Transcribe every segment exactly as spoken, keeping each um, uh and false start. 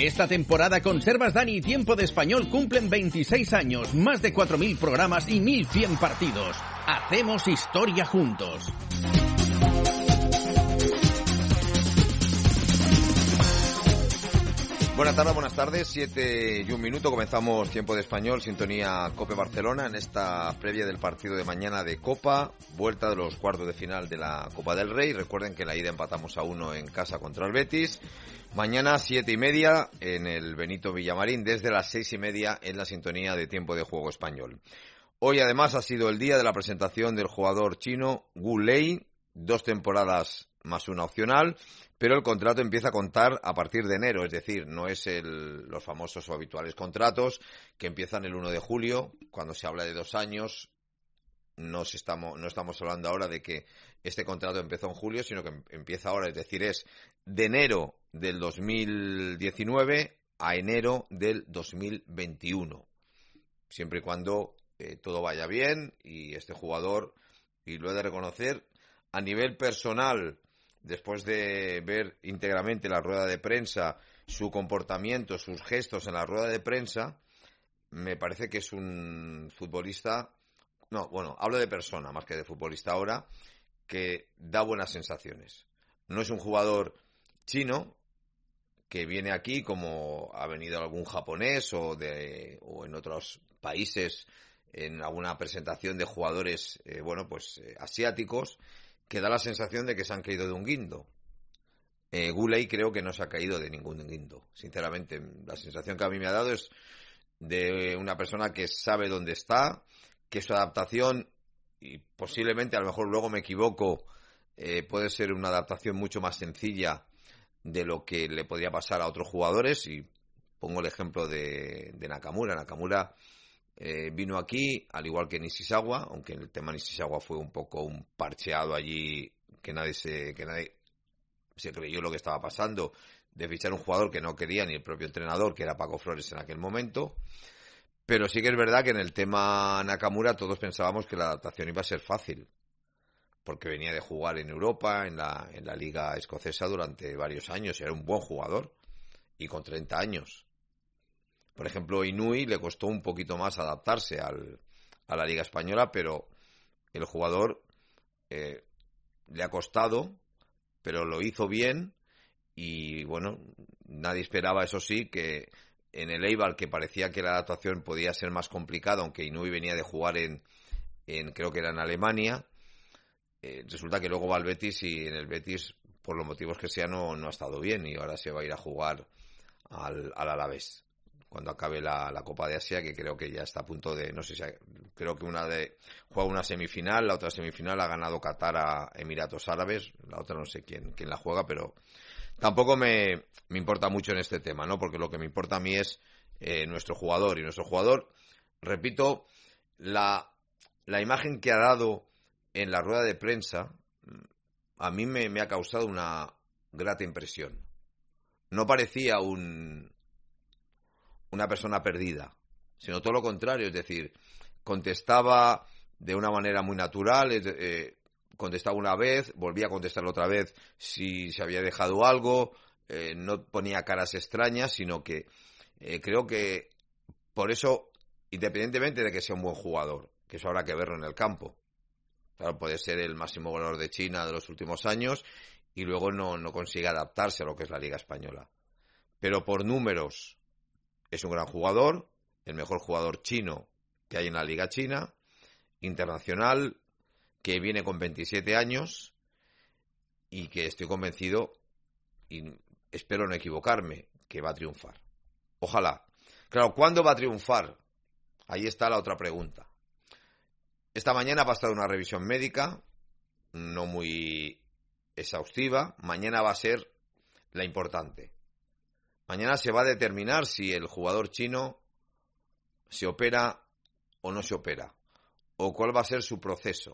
Esta temporada Conservas Dani y Tiempo de Español cumplen veintiséis años, más de cuatro mil programas y mil cien partidos. Hacemos historia juntos. Buenas tardes, buenas tardes, siete y un minuto, comenzamos Tiempo de Español, sintonía COPE Barcelona, en esta previa del partido de mañana de Copa, vuelta de los cuartos de final de la Copa del Rey. Recuerden que en la ida empatamos a uno en casa contra el Betis. Mañana siete y media en el Benito Villamarín, desde las seis y media en la sintonía de Tiempo de Juego Español. Hoy además ha sido el día de la presentación del jugador chino Gu Lei, dos temporadas más una opcional, pero el contrato empieza a contar a partir de enero, es decir, no es el, los famosos o habituales contratos que empiezan el uno de julio, cuando se habla de dos años. No estamos, no estamos hablando ahora de que este contrato empezó en julio, sino que empieza ahora, es decir, es de enero del dos mil diecinueve a enero del dos mil veintiuno, siempre y cuando eh, todo vaya bien y este jugador, y lo he de reconocer, a nivel personal, después de ver íntegramente la rueda de prensa, su comportamiento, sus gestos en la rueda de prensa, me parece que es un futbolista, no, bueno, hablo de persona más que de futbolista ahora, que da buenas sensaciones. No es un jugador chino que viene aquí como ha venido algún japonés o, de, o en otros países en alguna presentación de jugadores, eh, bueno, pues eh, asiáticos, que da la sensación de que se han caído de un guindo. Eh, Gu Lei creo que no se ha caído de ningún guindo. Sinceramente, la sensación que a mí me ha dado es de una persona que sabe dónde está, que su adaptación, y posiblemente a lo mejor luego me equivoco, eh, puede ser una adaptación mucho más sencilla de lo que le podría pasar a otros jugadores. Y pongo el ejemplo de, de Nakamura. Nakamura Eh, vino aquí, al igual que Nishizawa, aunque el tema Nishizawa fue un poco un parcheado allí, que nadie se que nadie se creyó lo que estaba pasando, de fichar un jugador que no quería ni el propio entrenador, que era Paco Flores en aquel momento. Pero sí que es verdad que en el tema Nakamura todos pensábamos que la adaptación iba a ser fácil, porque venía de jugar en Europa, en la, en la liga escocesa durante varios años, y era un buen jugador, y con treinta años. Por ejemplo, Inui le costó un poquito más adaptarse al, a la Liga Española, pero el jugador eh, le ha costado, pero lo hizo bien. Y bueno, nadie esperaba, eso sí, que en el Eibar, que parecía que la adaptación podía ser más complicada, aunque Inui venía de jugar en, en creo que era en Alemania, eh, resulta que luego va al Betis, y en el Betis, por los motivos que sea, no, no ha estado bien, y ahora se va a ir a jugar al, al Alavés cuando acabe la, la Copa de Asia, que creo que ya está a punto de, no sé si, creo que una de, juega una semifinal, la otra semifinal ha ganado Qatar a Emiratos Árabes, la otra no sé quién, quién la juega, pero tampoco me, me importa mucho en este tema, ¿no? Porque lo que me importa a mí es eh, nuestro jugador, y nuestro jugador, repito, la, la imagen que ha dado en la rueda de prensa, a mí me, me ha causado una grata impresión. No parecía un una persona perdida, sino todo lo contrario, es decir, contestaba de una manera muy natural, eh, contestaba una vez, volvía a contestar otra vez si se había dejado algo, eh, no ponía caras extrañas, sino que eh, creo que por eso, independientemente de que sea un buen jugador, que eso habrá que verlo en el campo, claro, puede ser el máximo goleador de China de los últimos años y luego no, no consigue adaptarse a lo que es la Liga Española, pero por números es un gran jugador, el mejor jugador chino que hay en la Liga China, internacional, que viene con veintisiete años y que estoy convencido, y espero no equivocarme, que va a triunfar. Ojalá. Claro, ¿cuándo va a triunfar? Ahí está la otra pregunta. Esta mañana ha pasado una revisión médica, no muy exhaustiva. Mañana va a ser la importante. Mañana se va a determinar si el jugador chino se opera o no se opera, o cuál va a ser su proceso.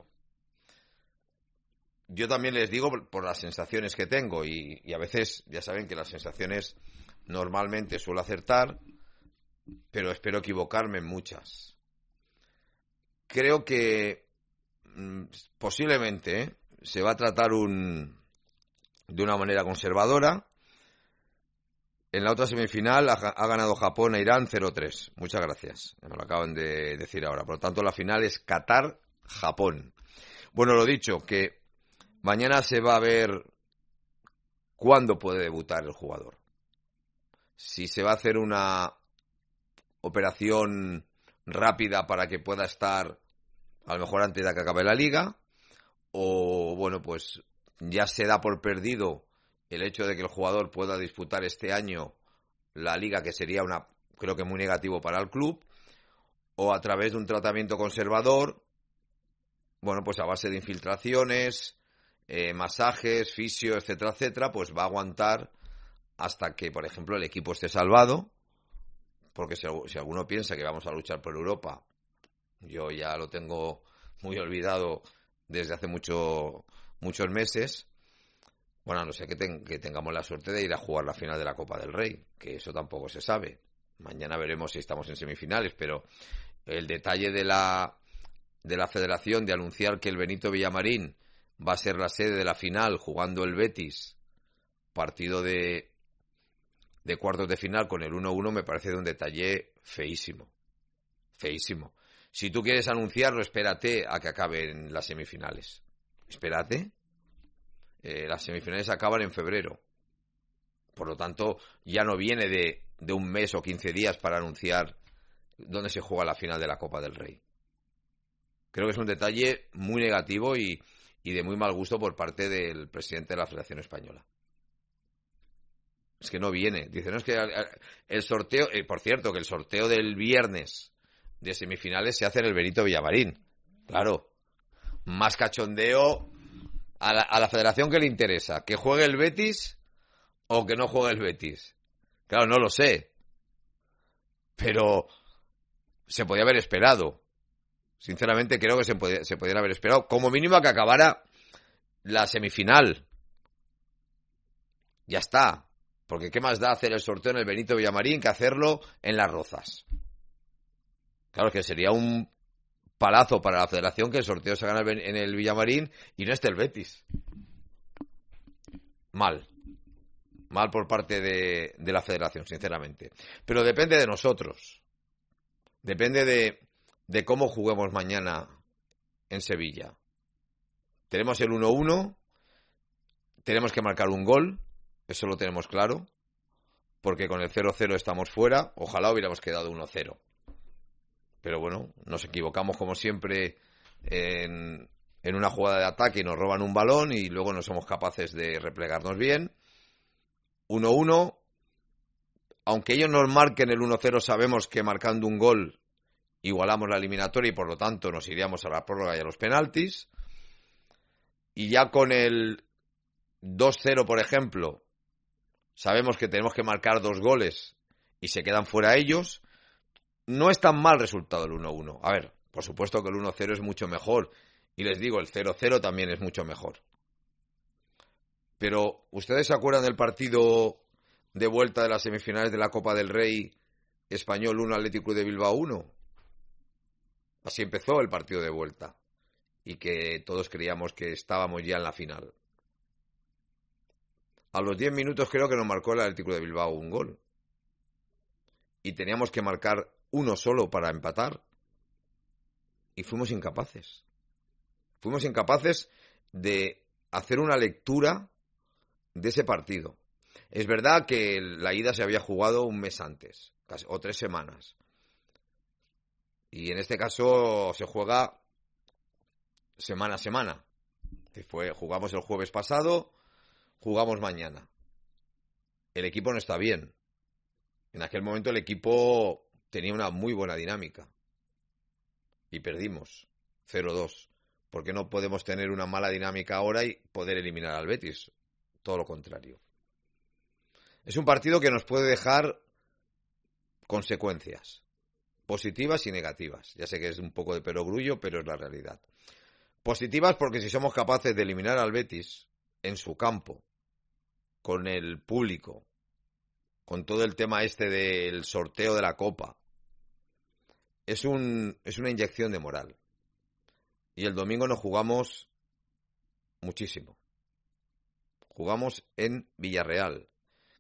Yo también les digo por las sensaciones que tengo, y, y a veces ya saben que las sensaciones normalmente suelo acertar, pero espero equivocarme en muchas. Creo que mmm, posiblemente ¿eh? se va a tratar un, de una manera conservadora, En la otra semifinal ha, ha ganado Japón a Irán cero tres. Muchas gracias. Me lo acaban de decir ahora. Por lo tanto, la final es Qatar-Japón. Bueno, lo dicho, que mañana se va a ver cuándo puede debutar el jugador. Si se va a hacer una operación rápida para que pueda estar a lo mejor antes de que acabe la liga, o bueno, pues ya se da por perdido el hecho de que el jugador pueda disputar este año la liga, que sería una, creo que muy negativo para el club, o a través de un tratamiento conservador, bueno, pues a base de infiltraciones, eh, masajes, fisio, etcétera, etcétera, pues va a aguantar hasta que, por ejemplo, el equipo esté salvado, porque si, si alguno piensa que vamos a luchar por Europa, yo ya lo tengo muy olvidado desde hace mucho, muchos meses. Bueno, a no ser que, ten, que tengamos la suerte de ir a jugar la final de la Copa del Rey, que eso tampoco se sabe. Mañana veremos si estamos en semifinales, pero el detalle de la, de la federación de anunciar que el Benito Villamarín va a ser la sede de la final jugando el Betis, partido de, de cuartos de final con el uno uno, me parece de un detalle feísimo. Feísimo. Si tú quieres anunciarlo, espérate a que acaben las semifinales. Espérate. Eh, las semifinales acaban en febrero. Por lo tanto, ya no viene de, de un mes o quince días para anunciar dónde se juega la final de la Copa del Rey. Creo que es un detalle muy negativo y, y de muy mal gusto por parte del presidente de la Federación Española. Es que no viene. Dice, no, es que el sorteo... Eh, por cierto, que el sorteo del viernes de semifinales se hace en el Benito Villamarín. Claro. Más cachondeo... A la, a la federación que le interesa, que juegue el Betis o que no juegue el Betis. Claro, no lo sé. Pero se podía haber esperado. Sinceramente creo que se, podía, se podían haber esperado. Como mínimo a que acabara la semifinal. Ya está. Porque ¿qué más da hacer el sorteo en el Benito Villamarín que hacerlo en Las Rozas? Claro que sería un palazo para la federación que el sorteo se gana en el Villamarín y no esté el Betis. Mal. Mal por parte de, de la federación, sinceramente. Pero depende de nosotros. Depende de, de cómo juguemos mañana en Sevilla. Tenemos el uno uno. Tenemos que marcar un gol. Eso lo tenemos claro. Porque con el cero cero estamos fuera. Ojalá hubiéramos quedado uno cero. Pero bueno, nos equivocamos como siempre en, en una jugada de ataque y nos roban un balón y luego no somos capaces de replegarnos bien. uno uno. Aunque ellos nos marquen el uno cero, sabemos que marcando un gol igualamos la eliminatoria y por lo tanto nos iríamos a la prórroga y a los penaltis. Y ya con el dos cero, por ejemplo, sabemos que tenemos que marcar dos goles y se quedan fuera ellos. No es tan mal resultado el uno uno. A ver, por supuesto que el uno cero es mucho mejor. Y les digo, el cero cero también es mucho mejor. Pero, ¿ustedes se acuerdan del partido de vuelta de las semifinales de la Copa del Rey, Español uno, Athletic Club de Bilbao uno? Así empezó el partido de vuelta. Y que todos creíamos que estábamos ya en la final. A los diez minutos creo que nos marcó el Athletic Club de Bilbao un gol. Y teníamos que marcar uno solo para empatar y fuimos incapaces. Fuimos incapaces de hacer una lectura de ese partido. Es verdad que la ida se había jugado un mes antes, casi, o tres semanas. Y en este caso se juega semana a semana. Fue, jugamos el jueves pasado, jugamos mañana. El equipo no está bien. En aquel momento el equipo tenía una muy buena dinámica y perdimos cero dos. ¿Por qué no podemos tener una mala dinámica ahora y poder eliminar al Betis? Todo lo contrario. Es un partido que nos puede dejar consecuencias positivas y negativas. Ya sé que es un poco de perogrullo, pero es la realidad. Positivas porque si somos capaces de eliminar al Betis en su campo, con el público, con todo el tema este del sorteo de la Copa, es un es una inyección de moral. Y el domingo nos jugamos muchísimo. Jugamos en Villarreal,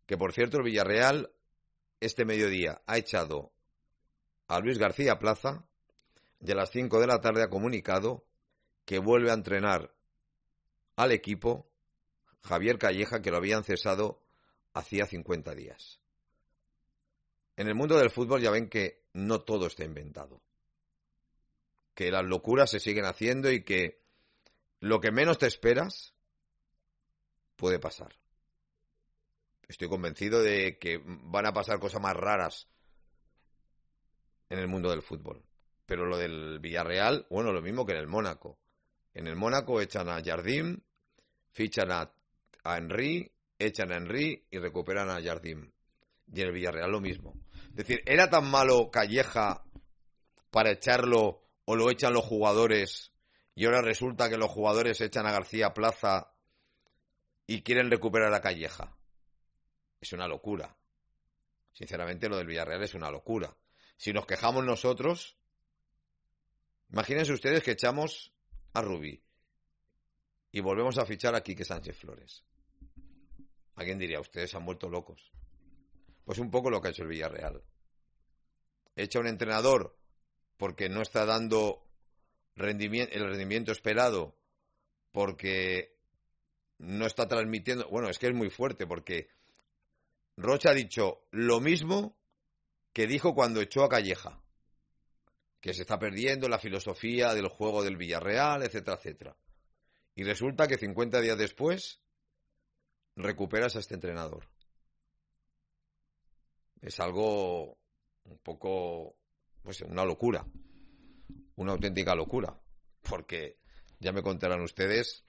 Que, por cierto, el Villarreal este mediodía ha echado a Luis García Plaza y a las cinco de la tarde ha comunicado que vuelve a entrenar al equipo Javier Calleja, que lo habían cesado hacía cincuenta días. En el mundo del fútbol ya ven que no todo está inventado, que las locuras se siguen haciendo y que lo que menos te esperas puede pasar. Estoy convencido de que van a pasar cosas más raras en el mundo del fútbol. Pero lo del Villarreal, bueno, lo mismo que en el Mónaco. En el Mónaco echan a Jardim, fichan a, a Henry, echan a Henry y recuperan a Jardim. Y en el Villarreal lo mismo. Es decir, ¿era tan malo Calleja para echarlo o lo echan los jugadores y ahora resulta que los jugadores echan a García Plaza y quieren recuperar a Calleja? Es una locura. Sinceramente, lo del Villarreal es una locura. Si nos quejamos nosotros, imagínense ustedes que echamos a Rubí y volvemos a fichar a Quique Sánchez Flores. Alguien diría, ustedes se han vuelto locos. Pues un poco lo que ha hecho el Villarreal. Echa un entrenador porque no está dando rendimiento, el rendimiento esperado, porque no está transmitiendo... Bueno, es que es muy fuerte, porque Rocha ha dicho lo mismo que dijo cuando echó a Calleja, que se está perdiendo la filosofía del juego del Villarreal, etcétera, etcétera. Y resulta que cincuenta días después recuperas a este entrenador. Es algo un poco, pues una locura, una auténtica locura, porque ya me contarán ustedes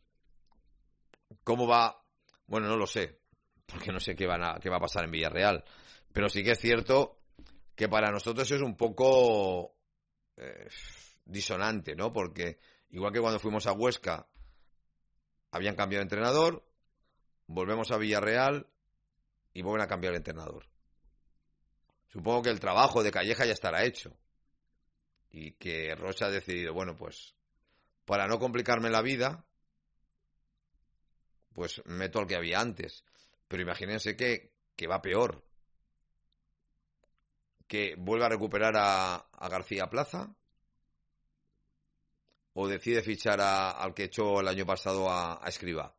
cómo va, bueno, no lo sé, porque no sé qué, van a, qué va a pasar en Villarreal, pero sí que es cierto que para nosotros es un poco eh, disonante, ¿no? Porque igual que cuando fuimos a Huesca habían cambiado de entrenador, volvemos a Villarreal y vuelven a cambiar de entrenador. Supongo que el trabajo de Calleja ya estará hecho y que Rocha ha decidido, bueno, pues para no complicarme la vida, pues meto al que había antes. Pero imagínense que, que va peor. Que vuelve a recuperar a, a García Plaza o decide fichar a, al que echó el año pasado a, a Escribá.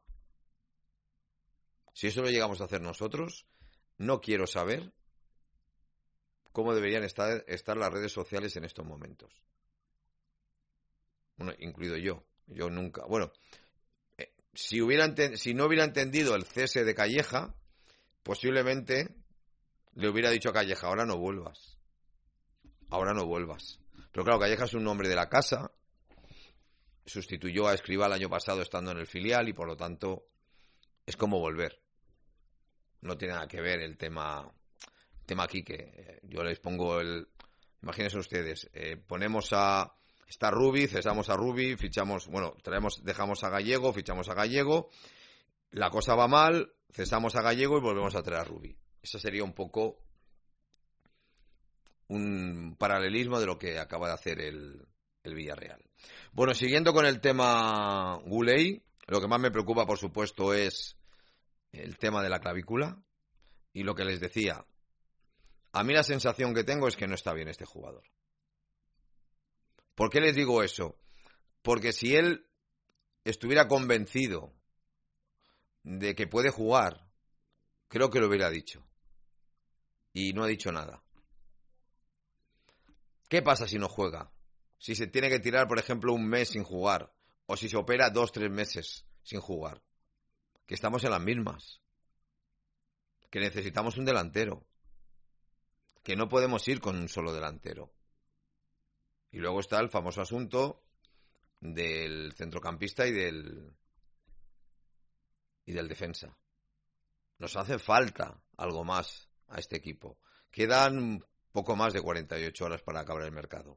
Si eso lo llegamos a hacer nosotros, no quiero saber cómo deberían estar, estar las redes sociales en estos momentos. Bueno, incluido yo. Yo nunca... Bueno, eh, si, hubiera enten- si no hubiera entendido el cese de Calleja, posiblemente le hubiera dicho a Calleja, ahora no vuelvas. Ahora no vuelvas. Pero claro, Calleja es un hombre de la casa, sustituyó a Escribá el año pasado estando en el filial y por lo tanto es como volver. No tiene nada que ver el tema... tema aquí que yo les pongo el... Imagínense ustedes, eh, ponemos a... Está Rubí, cesamos a Rubí, fichamos... Bueno, traemos, dejamos a Gallego, fichamos a Gallego, la cosa va mal, cesamos a Gallego y volvemos a traer a Rubí. Eso sería un poco un paralelismo de lo que acaba de hacer el, el Villarreal. Bueno, siguiendo con el tema Guley, lo que más me preocupa, por supuesto, es el tema de la clavícula y lo que les decía. A mí la sensación que tengo es que no está bien este jugador. ¿Por qué les digo eso? Porque si él estuviera convencido de que puede jugar, creo que lo hubiera dicho. Y no ha dicho nada. ¿Qué pasa si no juega? Si se tiene que tirar, por ejemplo, un mes sin jugar. O si se opera dos, tres meses sin jugar. Que estamos en las mismas. Que necesitamos un delantero. Que no podemos ir con un solo delantero. Y luego está el famoso asunto del centrocampista y del y del defensa. Nos hace falta algo más a este equipo. Quedan poco más de cuarenta y ocho horas para acabar el mercado.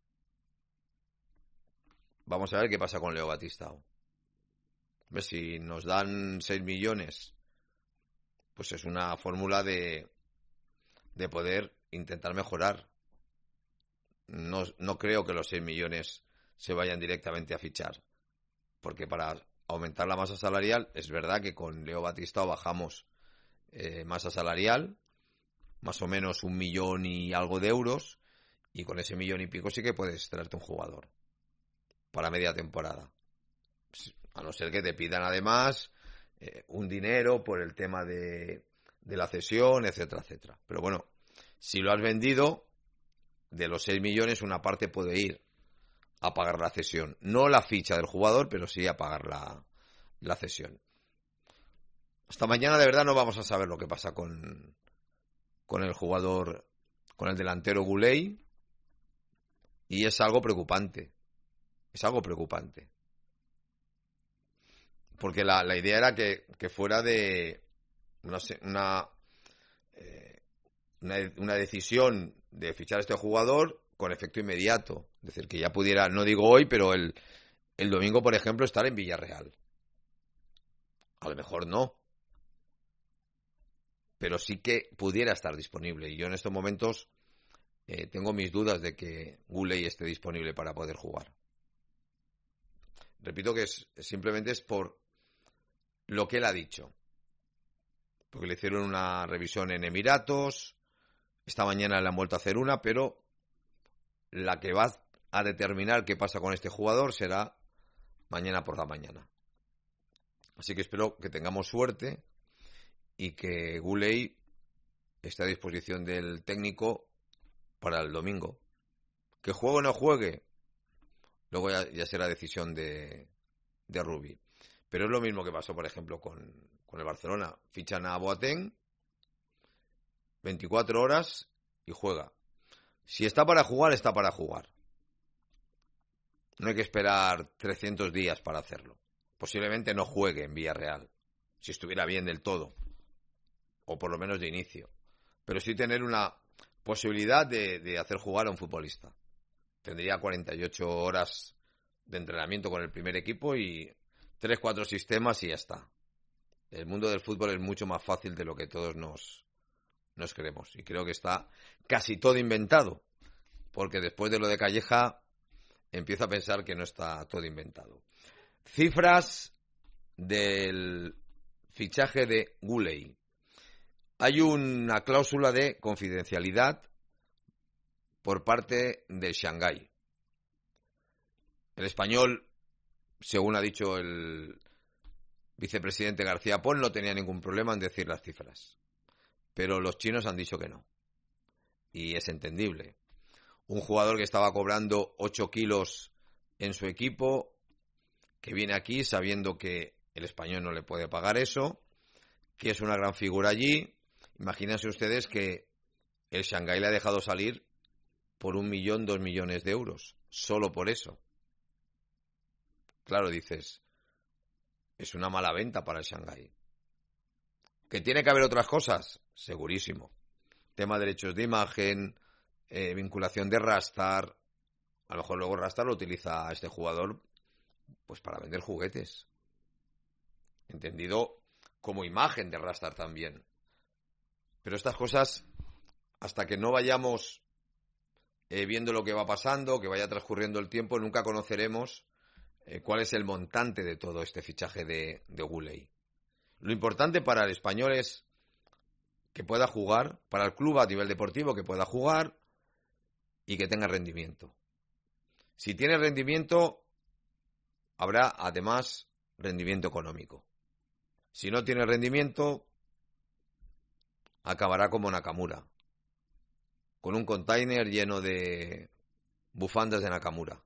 Vamos a ver qué pasa con Leo Batistao. A ver si nos dan seis millones, pues es una fórmula de de poder intentar mejorar. No, no creo que los seis millones se vayan directamente a fichar, porque para aumentar la masa salarial es verdad que con Leo Batistao bajamos eh, masa salarial, más o menos un millón y algo de euros, y con ese millón y pico sí que puedes traerte un jugador para media temporada. A no ser que te pidan además eh, un dinero por el tema de, de la cesión, etcétera, etcétera. Pero bueno, si lo has vendido, de los seis millones una parte puede ir a pagar la cesión. No la ficha del jugador, pero sí a pagar la, la cesión. Hasta mañana de verdad no vamos a saber lo que pasa con, con el jugador, con el delantero Goulet, y es algo preocupante. Es algo preocupante. Porque la, la idea era que, que fuera de una, una, eh, una, una decisión de fichar a este jugador con efecto inmediato. Es decir, que ya pudiera, no digo hoy, pero el, el domingo, por ejemplo, estar en Villarreal. A lo mejor no. Pero sí que pudiera estar disponible. Y yo en estos momentos eh, tengo mis dudas de que Goulet esté disponible para poder jugar. Repito que es, simplemente es por lo que él ha dicho. Porque le hicieron una revisión en Emiratos. Esta mañana le han vuelto a hacer una, pero la que va a determinar qué pasa con este jugador será mañana por la mañana. Así que espero que tengamos suerte y que Goulet esté a disposición del técnico para el domingo. Que juegue o no juegue, luego ya, ya será decisión de, de Rubi. Pero es lo mismo que pasó, por ejemplo, con, con el Barcelona. Fichan a Boateng, veinticuatro horas y juega. Si está para jugar, está para jugar. No hay que esperar trescientos días para hacerlo. Posiblemente no juegue en Villarreal, si estuviera bien del todo, o por lo menos de inicio. Pero sí tener una posibilidad de, de hacer jugar a un futbolista. Tendría cuarenta y ocho horas de entrenamiento con el primer equipo y tres, cuatro sistemas y ya está. El mundo del fútbol es mucho más fácil de lo que todos nos, nos creemos. Y creo que está casi todo inventado. Porque después de lo de Calleja, empiezo a pensar que no está todo inventado. Cifras del fichaje de Goulet. Hay una cláusula de confidencialidad por parte del Shanghái. El español, según ha dicho el vicepresidente García Pons, no tenía ningún problema en decir las cifras. Pero los chinos han dicho que no. Y es entendible. Un jugador que estaba cobrando ocho kilos en su equipo, que viene aquí sabiendo que el español no le puede pagar eso, que es una gran figura allí. Imagínense ustedes que el Shanghái le ha dejado salir por un millón, dos millones de euros, solo por eso. Claro, dices, es una mala venta para el Shanghái. ¿Que tiene que haber otras cosas? Segurísimo. Tema de derechos de imagen, eh, vinculación de Rastar. A lo mejor luego Rastar lo utiliza a este jugador pues para vender juguetes. Entendido como imagen de Rastar también. Pero estas cosas, hasta que no vayamos eh, viendo lo que va pasando, que vaya transcurriendo el tiempo, nunca conoceremos eh, cuál es el montante de todo este fichaje de, de Goulet. Lo importante para el español es que pueda jugar, para el club a nivel deportivo que pueda jugar y que tenga rendimiento. Si tiene rendimiento, habrá además rendimiento económico. Si no tiene rendimiento, acabará como Nakamura, con un container lleno de bufandas de Nakamura.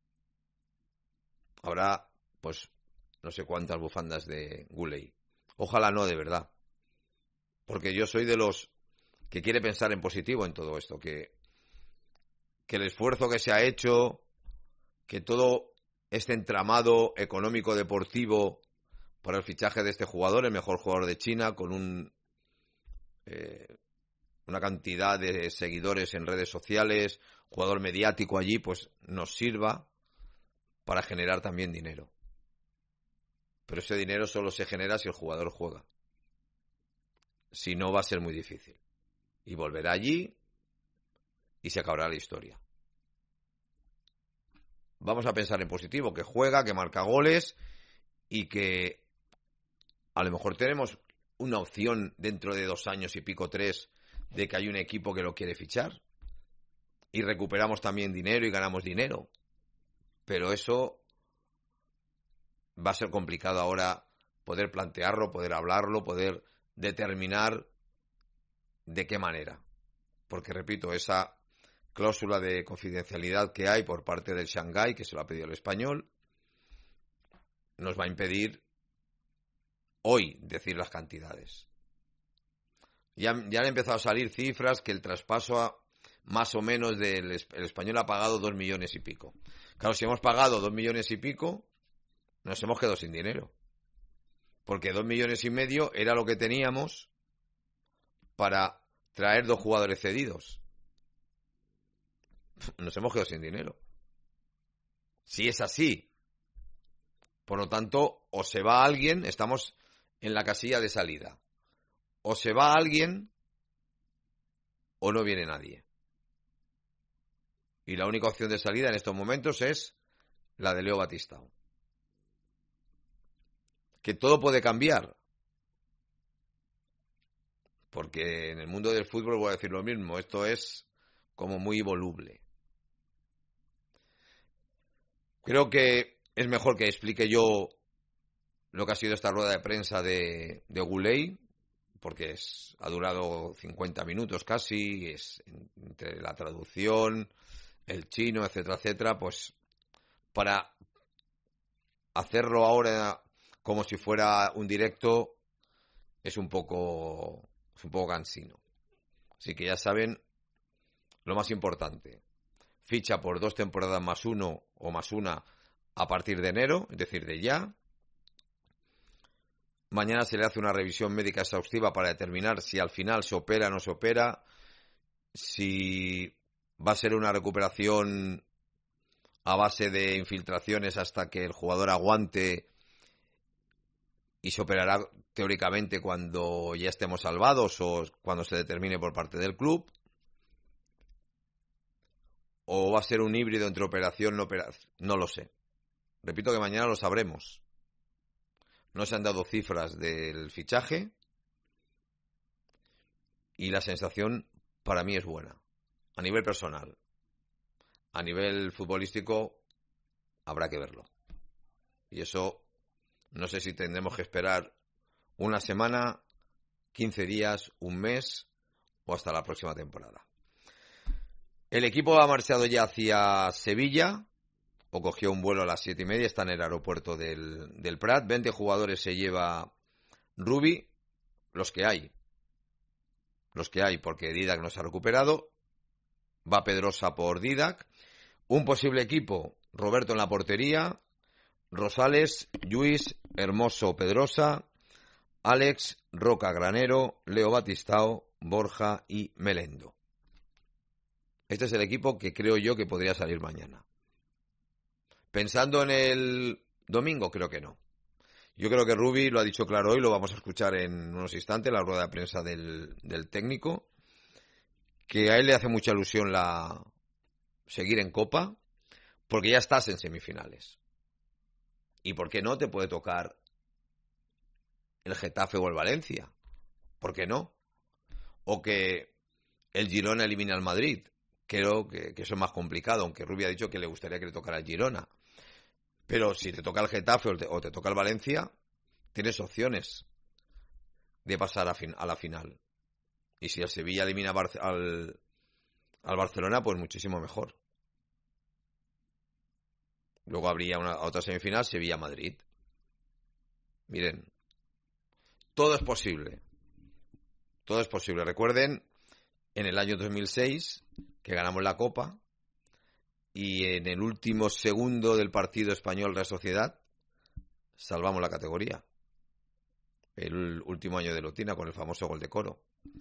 Habrá, pues, no sé cuántas bufandas de Goulet. Ojalá no, de verdad. Porque yo soy de los que quiere pensar en positivo en todo esto, que, que el esfuerzo que se ha hecho, que todo este entramado económico deportivo para el fichaje de este jugador, el mejor jugador de China, con un eh, una cantidad de seguidores en redes sociales, jugador mediático allí, pues nos sirva para generar también dinero. Pero ese dinero solo se genera si el jugador juega. Si no, va a ser muy difícil. Y volverá allí y se acabará la historia. Vamos a pensar en positivo, que juega, que marca goles y que a lo mejor tenemos una opción dentro de dos años y pico, tres, de que hay un equipo que lo quiere fichar. Y recuperamos también dinero y ganamos dinero. Pero eso va a ser complicado ahora poder plantearlo, poder hablarlo, poder determinar de qué manera. Porque, repito, esa cláusula de confidencialidad que hay por parte del Shanghái, que se lo ha pedido el Español, nos va a impedir hoy decir las cantidades. Ya, ya han empezado a salir cifras que el traspaso a, más o menos del el Español ha pagado dos millones y pico. Claro, si hemos pagado dos millones y pico, nos hemos quedado sin dinero. Porque dos millones y medio era lo que teníamos para traer dos jugadores cedidos. Nos hemos quedado sin dinero. Si es así, por lo tanto, o se va alguien, estamos en la casilla de salida. O se va alguien, o no viene nadie. Y la única opción de salida en estos momentos es la de Leo Batistao. Que todo puede cambiar. Porque en el mundo del fútbol voy a decir lo mismo. Esto es como muy voluble. Creo que es mejor que explique yo lo que ha sido esta rueda de prensa de, de Goulet, porque es, ha durado cincuenta minutos casi, es entre la traducción, el chino, etcétera, etcétera, pues para hacerlo ahora como si fuera un directo es un poco, es un poco cansino. Así que ya saben lo más importante. Ficha por dos temporadas más uno o más una a partir de enero, es decir, de ya. Mañana se le hace una revisión médica exhaustiva para determinar si al final se opera o no se opera, si va a ser una recuperación a base de infiltraciones hasta que el jugador aguante y se operará teóricamente cuando ya estemos salvados o cuando se determine por parte del club. ¿O va a ser un híbrido entre operación y no operación? No lo sé. Repito que mañana lo sabremos. No se han dado cifras del fichaje y la sensación para mí es buena. A nivel personal. A nivel futbolístico habrá que verlo. Y eso no sé si tendremos que esperar una semana, quince días, un mes o hasta la próxima temporada. El equipo ha marchado ya hacia Sevilla, o cogió un vuelo a las siete y media, está en el aeropuerto del, del Prat. veinte jugadores se lleva Rubi, los que hay. Los que hay, porque Didac no se ha recuperado. Va Pedrosa por Didac. Un posible equipo, Roberto en la portería, Rosales, Lluís, Hermoso, Pedrosa, Alex, Roca, Granero, Leo Batistao, Borja y Melendo. Este es el equipo que creo yo que podría salir mañana. Pensando en el domingo, creo que no. Yo creo que Rubi lo ha dicho claro hoy, lo vamos a escuchar en unos instantes, la rueda de prensa del, del técnico, que a él le hace mucha ilusión la seguir en Copa, porque ya estás en semifinales. ¿Y por qué no te puede tocar el Getafe o el Valencia? ¿Por qué no? O que el Girona elimine al Madrid. Creo que, que eso es más complicado, aunque Rubi ha dicho que le gustaría que le tocara el Girona. Pero si te toca el Getafe o te, o te toca el Valencia, tienes opciones de pasar a, fin, a la final. Y si el Sevilla elimina Bar- al, al Barcelona, pues muchísimo mejor. Luego habría una otra semifinal, Sevilla-Madrid. Miren, todo es posible. Todo es posible. Recuerden, en el año dos mil seis, que ganamos la Copa, y en el último segundo del partido Español-Real Sociedad, salvamos la categoría. El último año de Lotina, con el famoso gol de Coro.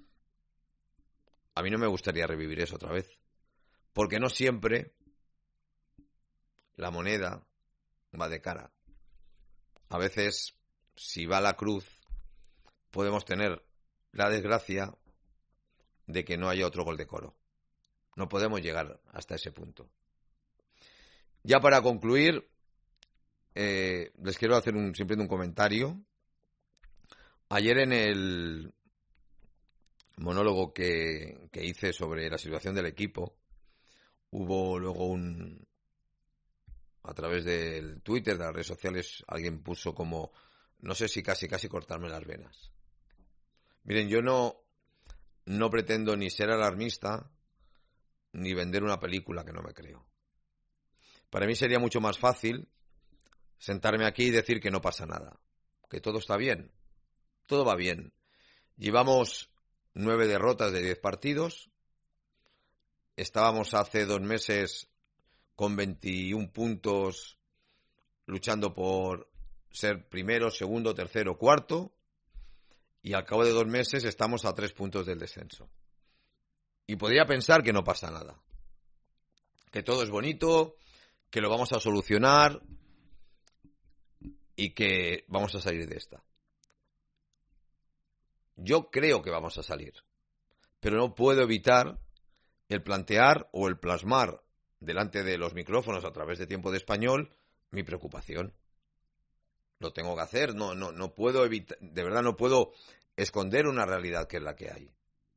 A mí no me gustaría revivir eso otra vez. Porque no siempre la moneda va de cara. A veces, si va la cruz, podemos tener la desgracia de que no haya otro gol de Coro. No podemos llegar hasta ese punto. Ya para concluir, eh, les quiero hacer un, simplemente un comentario, Ayer en el monólogo que, que hice sobre la situación del equipo, hubo luego un... A través del Twitter, de las redes sociales, alguien puso como, no sé si casi casi cortarme las venas. Miren, yo no, no pretendo ni ser alarmista, ni vender una película que no me creo. Para mí sería mucho más fácil sentarme aquí y decir que no pasa nada, que todo está bien, todo va bien. Llevamos nueve derrotas de diez partidos, estábamos hace dos meses con veintiún puntos luchando por ser primero, segundo, tercero, cuarto, y al cabo de dos meses estamos a tres puntos del descenso. Y podría pensar que no pasa nada, que todo es bonito, que lo vamos a solucionar y que vamos a salir de esta. Yo creo que vamos a salir, pero no puedo evitar el plantear o el plasmar delante de los micrófonos a través de Tiempo de Español mi preocupación. Lo tengo que hacer, no, no, no puedo evitar, de verdad no puedo esconder una realidad que es la que hay.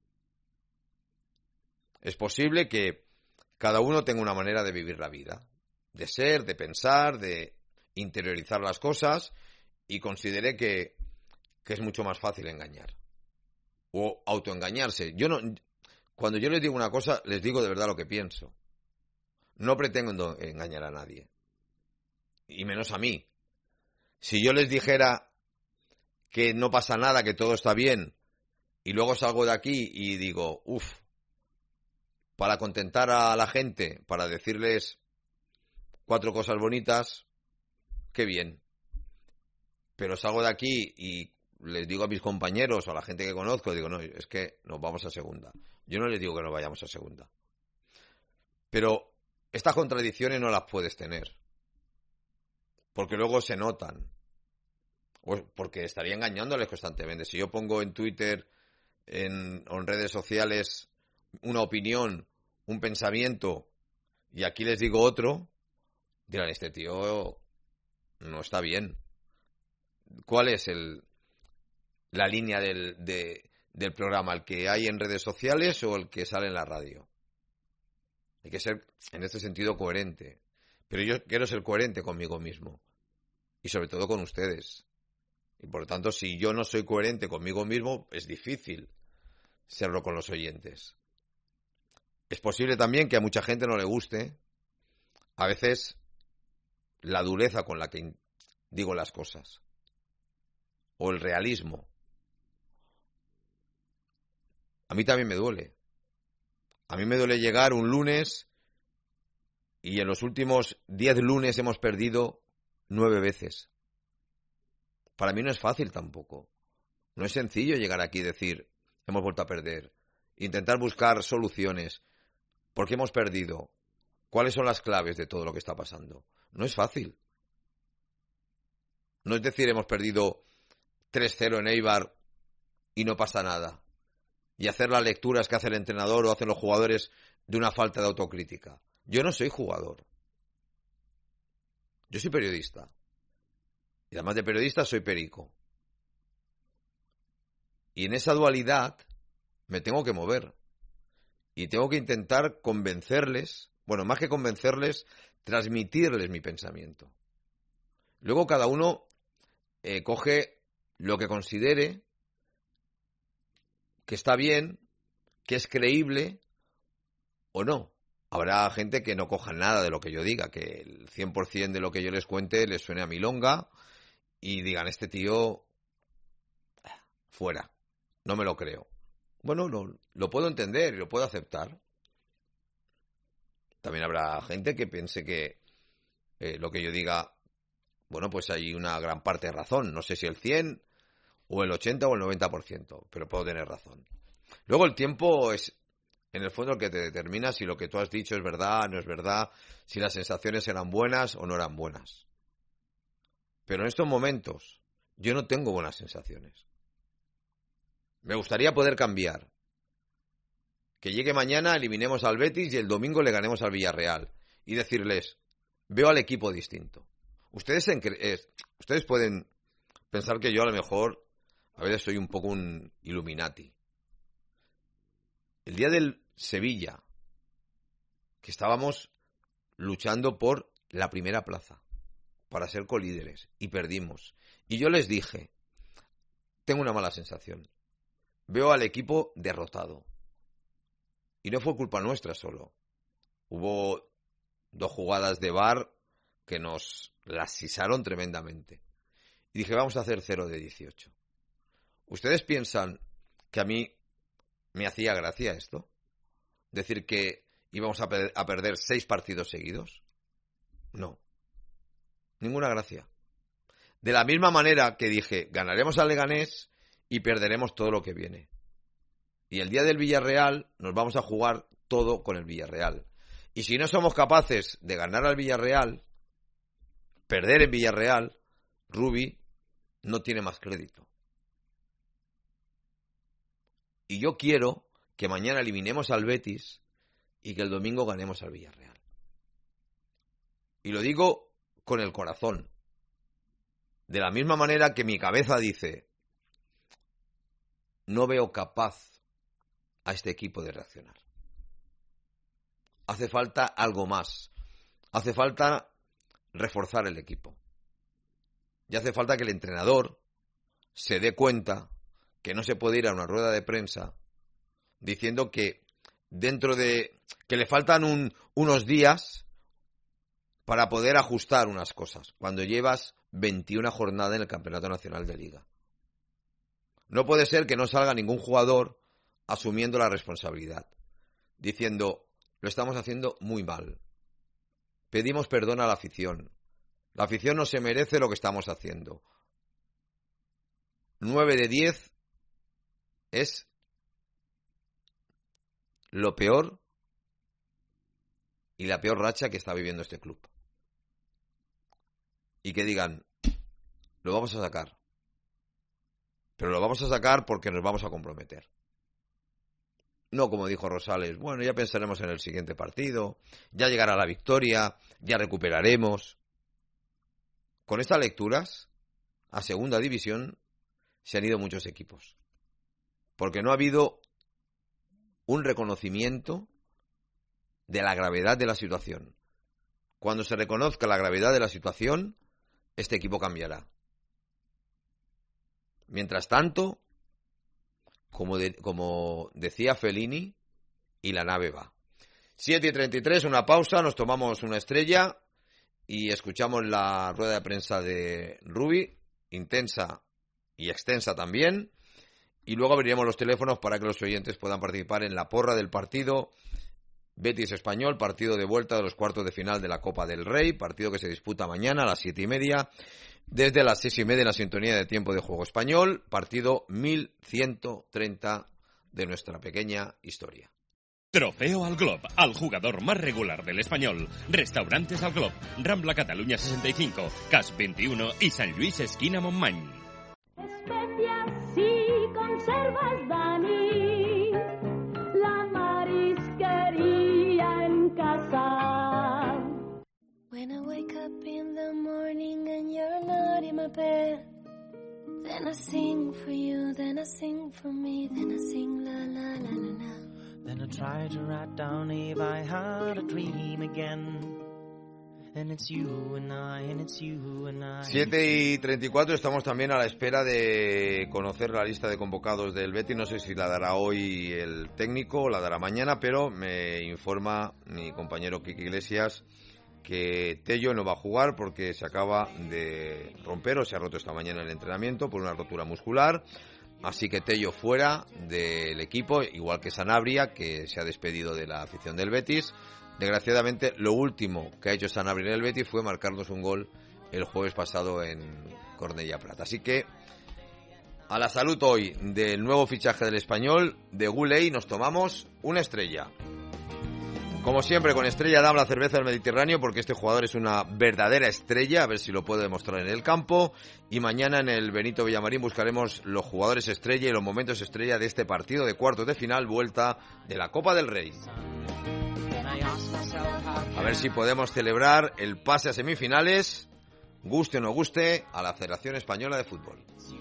Es posible que cada uno tenga una manera de vivir la vida, de ser, de pensar, de interiorizar las cosas, y considere que, que es mucho más fácil engañar o autoengañarse. Yo no, cuando yo les digo una cosa, les digo de verdad lo que pienso. No pretendo engañar a nadie, y menos a mí. Si yo les dijera que no pasa nada, que todo está bien, y luego salgo de aquí y digo, uff, para contentar a la gente, para decirles cuatro cosas bonitas, qué bien. Pero salgo de aquí y les digo a mis compañeros o a la gente que conozco, digo, no, es que nos vamos a segunda. Yo no les digo que nos vayamos a segunda. Pero estas contradicciones no las puedes tener, porque luego se notan, o porque estaría engañándoles constantemente. Si yo pongo en Twitter en, o en redes sociales una opinión, un pensamiento, y aquí les digo otro, dirán, este tío no está bien. ¿Cuál es el la línea del, de, del programa? ¿El que hay en redes sociales o el que sale en la radio? Hay que ser, en este sentido, coherente. Pero yo quiero ser coherente conmigo mismo. Y sobre todo con ustedes. Y por lo tanto, si yo no soy coherente conmigo mismo, es difícil serlo con los oyentes. Es posible también que a mucha gente no le guste, a veces, la dureza con la que digo las cosas. O el realismo. A mí también me duele. A mí me duele llegar un lunes y en los últimos diez lunes hemos perdido nueve veces. Para mí no es fácil tampoco. No es sencillo llegar aquí y decir, hemos vuelto a perder. Intentar buscar soluciones. ¿Por qué hemos perdido? ¿Cuáles son las claves de todo lo que está pasando? No es fácil. No es decir, hemos perdido tres cero en Eibar y no pasa nada. Y hacer las lecturas que hace el entrenador o hacen los jugadores de una falta de autocrítica. Yo no soy jugador. Yo soy periodista. Y además de periodista soy perico. Y en esa dualidad me tengo que mover. Y tengo que intentar convencerles, bueno, más que convencerles, transmitirles mi pensamiento. Luego cada uno eh, coge lo que considere que está bien, que es creíble o no. Habrá gente que no coja nada de lo que yo diga, que el cien por ciento de lo que yo les cuente les suene a milonga y digan, este tío, fuera, no me lo creo. Bueno, lo, lo puedo entender y lo puedo aceptar. También habrá gente que piense que eh, lo que yo diga, bueno, pues hay una gran parte de razón. No sé si el cien o el ochenta o el noventa por ciento, pero puedo tener razón. Luego el tiempo es, en el fondo, el que te determina si lo que tú has dicho es verdad, no es verdad, si las sensaciones eran buenas o no eran buenas. Pero en estos momentos yo no tengo buenas sensaciones. Me gustaría poder cambiar. Que llegue mañana, eliminemos al Betis y el domingo le ganemos al Villarreal. Y decirles, veo al equipo distinto. Ustedes, en, eh, ustedes pueden pensar que yo a lo mejor A veces soy un poco un Illuminati. El día del Sevilla, que estábamos luchando por la primera plaza, para ser colíderes, y perdimos. Y yo les dije, tengo una mala sensación. Veo al equipo derrotado. Y no fue culpa nuestra solo. Hubo dos jugadas de V A R que nos las sisaron tremendamente. Y dije, vamos a hacer cero de dieciocho. ¿Ustedes piensan que a mí me hacía gracia esto? ¿Decir que íbamos a, per- a perder seis partidos seguidos? No. Ninguna gracia. De la misma manera que dije, ganaremos al Leganés y perderemos todo lo que viene. Y el día del Villarreal nos vamos a jugar todo con el Villarreal. Y si no somos capaces de ganar al Villarreal, perder en Villarreal, Rubi no tiene más crédito. Y yo quiero que mañana eliminemos al Betis y que el domingo ganemos al Villarreal. Y lo digo con el corazón. De la misma manera que mi cabeza dice, no veo capaz a este equipo de reaccionar. Hace falta algo más. Hace falta reforzar el equipo. Y hace falta que el entrenador se dé cuenta que no se puede ir a una rueda de prensa diciendo que dentro de... que le faltan un, unos días para poder ajustar unas cosas, cuando llevas veintiuna jornadas en el Campeonato Nacional de Liga. No puede ser que no salga ningún jugador asumiendo la responsabilidad, diciendo, lo estamos haciendo muy mal. Pedimos perdón a la afición. La afición no se merece lo que estamos haciendo. nueve de diez es lo peor y la peor racha que está viviendo este club. Y que digan, lo vamos a sacar. Pero lo vamos a sacar porque nos vamos a comprometer. No como dijo Rosales, bueno, ya pensaremos en el siguiente partido, ya llegará la victoria, ya recuperaremos. Con estas lecturas, a segunda división se han ido muchos equipos. Porque no ha habido un reconocimiento de la gravedad de la situación. Cuando se reconozca la gravedad de la situación, este equipo cambiará. Mientras tanto, como, de, como decía Fellini, y la nave va. siete y treinta y tres, una pausa, nos tomamos una estrella y escuchamos la rueda de prensa de Rubi, intensa y extensa también, y luego abriremos los teléfonos para que los oyentes puedan participar en la porra del partido Betis Español, partido de vuelta de los cuartos de final de la Copa del Rey, partido que se disputa mañana a las siete y media, desde las seis y media en la sintonía de Tiempo de Juego Español, partido mil ciento treinta de nuestra pequeña historia. Trofeo al Glob, al jugador más regular del Español. Restaurantes al Glob, Rambla Cataluña sesenta y cinco, Cas veintiuno y San Luis esquina Montmany. Especias y conservas, Dani, la marisquería en casa. When I wake up in the morning and you're not in my bed, then I sing for you, then I sing for me, then I sing la la la la la. Then I try to write down if I had a dream again. And it's you and I, and it's you and I. siete y treinta y cuatro, estamos también a la espera de conocer la lista de convocados del Betis. No sé si la dará hoy el técnico o la dará mañana, pero me informa mi compañero Quique Iglesias que Tello no va a jugar porque se acaba de romper o se ha roto esta mañana en el entrenamiento por una rotura muscular. Así que Tello fuera del equipo, igual que Sanabria, que se ha despedido de la afición del Betis. Desgraciadamente, lo último que ha hecho Sanabria en el Betis fue marcarnos un gol el jueves pasado en Cornellà Prat. Así que, a la salud hoy del nuevo fichaje del Español, de Guley, nos tomamos una estrella. Como siempre, con Estrella Damm, la cerveza del Mediterráneo, porque este jugador es una verdadera estrella, a ver si lo puede demostrar en el campo. Y mañana en el Benito Villamarín buscaremos los jugadores estrella y los momentos estrella de este partido de cuartos de final, vuelta de la Copa del Rey. A ver si podemos celebrar el pase a semifinales guste o no guste, a la Federación Española de Fútbol.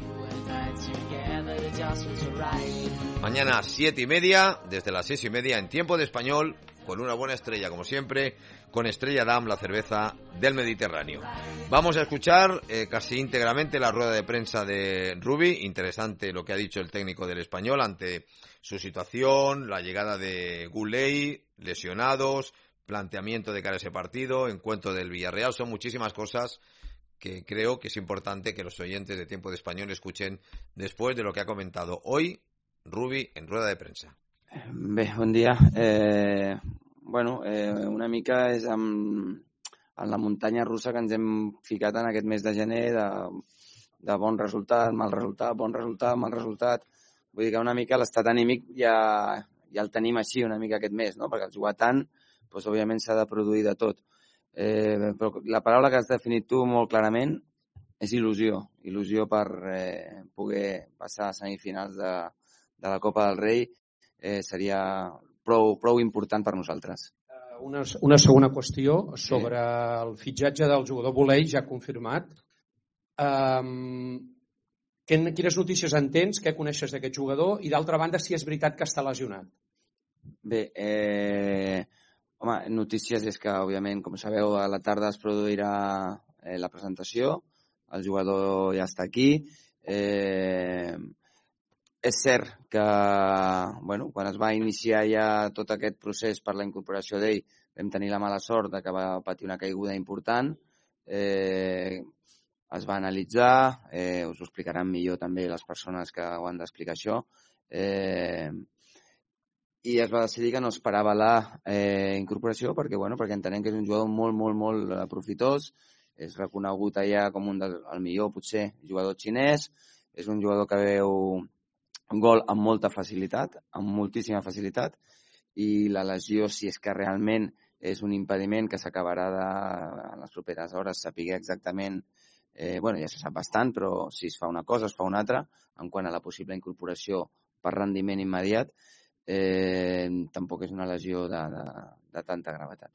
Mañana siete y media, desde las seis y media en tiempo de español, con una buena estrella como siempre, con Estrella Damm, la cerveza del Mediterráneo. Vamos a escuchar eh, casi íntegramente la rueda de prensa de Rubi. Interesante lo que ha dicho el técnico del Español ante su situación, la llegada de Goulet, lesionados, planteamiento de cara a ese partido, encuentro del Villarreal. Son muchísimas cosas que creo que es importante que los oyentes de Tiempo de Español escuchen después de lo que ha comentado hoy Rubi en rueda de premsa. Bé, bon dia. Eh, bueno, eh, una mica és amb, en la muntanya russa que ens hem ficat en aquest mes de gener de, de bon resultat, mal resultat, bon resultat, mal resultat. Vull dir que una mica l'estat anímic ja, ja el tenim així una mica aquest mes, no? Perquè al jugar tant, doncs, òbviament s'ha de produir de tot. Eh, però la paraula que has definit tu molt clarament és il·lusió. Il·lusió per eh, poder passar a semifinals de, de la Copa del Rei eh, seria prou, prou important per nosaltres. Una, una segona qüestió sobre sí. El fitxatge del jugador Boulay, ja confirmat. Um, quines notícies en tens? Què coneixes d'aquest jugador? I d'altra banda, si és veritat que està lesionat. Bé, eh... home, notícies és que, òbviament, com sabeu, a la tarda es produirà eh, la presentació, el jugador ja està aquí. Eh, és cert que, bueno, quan es va iniciar ja tot aquest procés per la incorporació d'ell, vam tenir la mala sort de que va patir una caiguda important. Eh, es va analitzar, eh, us ho explicaran millor també les persones que ho han d'explicar això, eh, i es va decidir que no esperava la eh, incorporació perquè, bueno, perquè entenem que és un jugador molt, molt, molt profitós, és reconegut allà com un del el millor, potser, jugador xinès, és un jugador que veu gol amb molta facilitat, amb moltíssima facilitat, i la lesió, si és que realment és un impediment que s'acabarà de, en les properes hores saber exactament, eh, bueno, ja se sap bastant, però si es fa una cosa, es fa una altra, en quant a la possible incorporació per rendiment immediat, eh, tampoc és una lesió de, de, de tanta gravetat.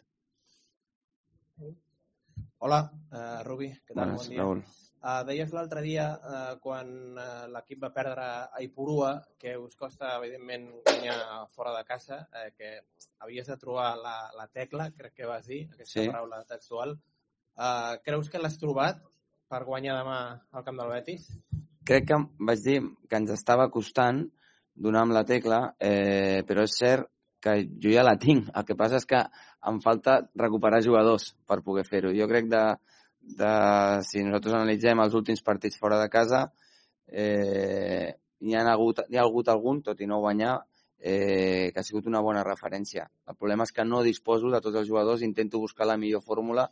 Hola, uh, Rubi, què tal? Bones, bon dia. Raül. Uh, deies l'altre dia, uh, quan uh, l'equip va perdre a Ipurua, que us costa, evidentment, guanyar fora de casa, eh, que havies de trobar la, la tecla, crec que vas dir, aquesta sí. Paraula textual. Uh, creus que l'has trobat per guanyar demà al camp del Betis? Crec que vaig dir que ens estava costant donar amb la tecla, eh, però és cert que jo ja la tinc. El que passa és que em falta recuperar jugadors per poder fer-ho. Jo crec de, de si nosaltres analitzem els últims partits fora de casa, eh, hi, ha hagut, hi ha hagut algun, tot i no guanyar, eh, que ha sigut una bona referència. El problema és que no disposo de tots els jugadors, intento buscar la millor fórmula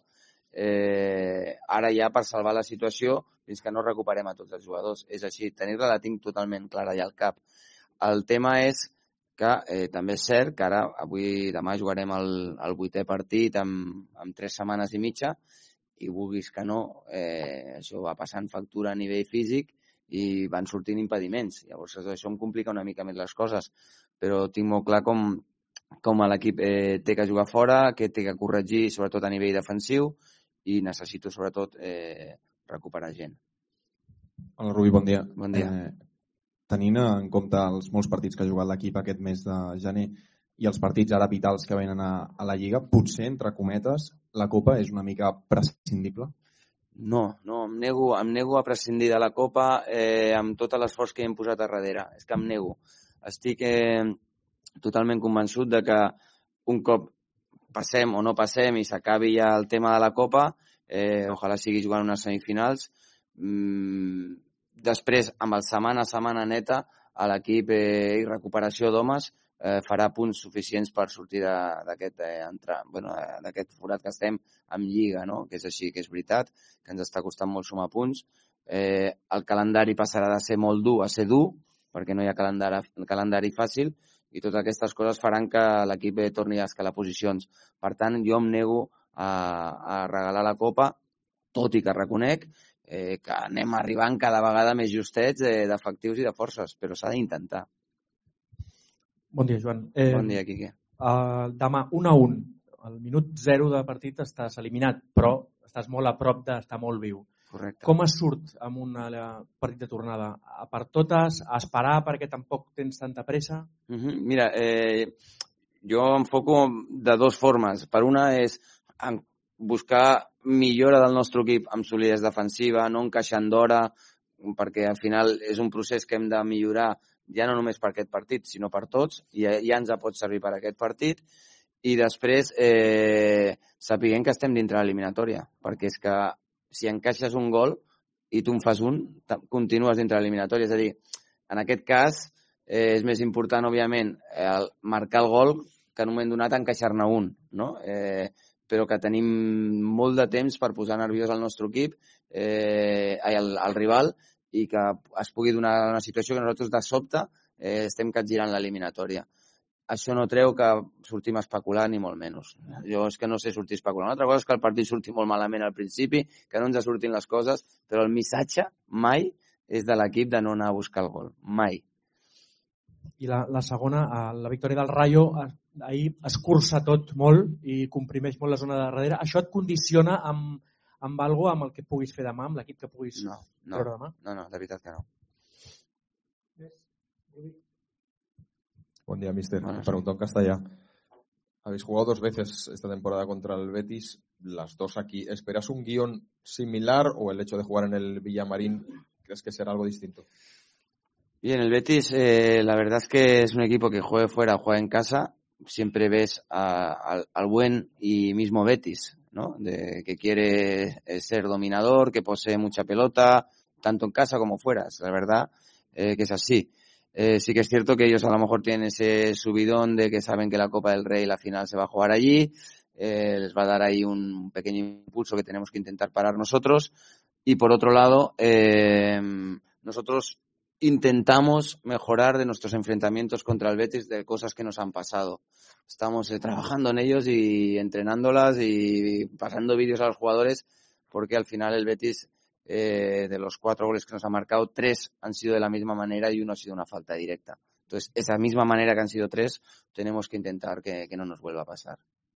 eh, ara ja per salvar la situació fins que no recuperem a tots els jugadors. És així, tenir-la la tinc totalment clara ja al cap. El tema és que eh, també és cert que ara, avui, demà jugarem el, el vuitè partit amb, amb tres setmanes i mitja i vulguis que no, eh, això va passant factura a nivell físic i van sortint impediments. Llavors això em complica una mica més les coses, però tinc molt clar com, com l'equip eh, té que jugar fora, que té que corregir sobretot a nivell defensiu i necessito sobretot eh, recuperar gent. Hola Rubi, bon dia. Bon dia. Eh, tenint en compte els molts partits que ha jugat l'equip aquest mes de gener i els partits ara vitals que venen a, a la Lliga, potser, entre cometes, la Copa és una mica prescindible? No, no, em nego, em nego a prescindir de la Copa eh, amb tot l'esforç que hem posat a darrere. És que em nego. Estic eh, totalment convençut de que un cop passem o no passem i s'acabi ja el tema de la Copa, eh, ojalà sigui jugant unes semifinals, mmm, després, amb el setmana a setmana neta, a l'equip eh, i recuperació d'homes eh, farà punts suficients per sortir d'aquest eh, bueno, d'aquest forat que estem amb Lliga, no? Que és així, que és veritat, que ens està costant molt sumar punts. Eh, el calendari passarà de ser molt dur a ser dur, perquè no hi ha calendari, calendari fàcil, i totes aquestes coses faran que l'equip eh, torni a escalar posicions. Per tant, jo em nego a, a regalar la Copa, tot i que reconec Eh, que anem arribant cada vegada més justets eh, d'efectius i de forces, però s'ha d'intentar. Bon dia, Joan. Eh, bon dia, Quique. Uh, demà, un a un. Al minut zero de partit estàs eliminat, però estàs molt a prop d'estar molt viu. Correcte. Com es surt amb un partit de tornada? Per totes? A esperar perquè tampoc tens tanta pressa? Uh -huh. Mira, eh, jo enfoco de dues formes. Per una és buscar millora del nostre equip amb solidesa defensiva, no encaixant d'hora, perquè al final és un procés que hem de millorar ja no només per aquest partit, sinó per tots, i ja ens pot servir per aquest partit. I després, eh, sapiguem que estem dintre l'eliminatòria, perquè és que si encaixes un gol i tu en fas un, continues dintre l'eliminatòria. És a dir, en aquest cas eh, és més important, òbviament, el marcar el gol que en un moment donat encaixar-ne un, no? Eh, però que tenim molt de temps per posar nerviós al nostre equip, eh, al, al rival, i que es pugui donar una situació que nosaltres de sobte eh, estem capgirant l'eliminatòria. Això no treu que sortim a especular, ni molt menys. Jo és que no sé sortir a especular. Una altra cosa és que el partit surti molt malament al principi, que no ens surtin les coses, però el missatge mai és de l'equip de no anar a buscar el gol. Mai. I la, la segona, la victòria del Rayo, ahir escurça tot molt i comprimeix molt la zona de darrere. Això et condiciona amb, amb alguna cosa amb el que puguis fer demà, amb l'equip que puguis no, no, treure demà? No, no, de veritat que no. Buen día, mister. Bueno, Me preguntó en castellano. Habéis jugado dos veces esta temporada contra el Betis, las dos aquí. ¿Esperas un guión similar o el hecho de jugar en el Villamarín crees que será algo distinto? Bien, el Betis, eh, la verdad es que es un equipo que juegue fuera o juega en casa. Siempre ves a, a, al buen y mismo Betis, ¿no? De, que quiere ser dominador, que posee mucha pelota, tanto en casa como fuera. La verdad eh, que es así. Eh, sí que es cierto que ellos a lo mejor tienen ese subidón de que saben que la Copa del Rey, la final se va a jugar allí, eh, les va a dar ahí un pequeño impulso que tenemos que intentar parar nosotros. Y por otro lado, eh, nosotros intentamos mejorar de nuestros enfrentamientos contra el Betis de cosas que nos han pasado. Estamos eh, trabajando en ellos y entrenándolas y pasando vídeos a los jugadores, porque al final el Betis, Eh, de los cuatro goles que nos ha marcado, tres han sido de la misma manera y uno ha sido una falta directa. Entonces, esa misma manera que han sido tres, tenemos que intentar que, que no nos vuelva a pasar.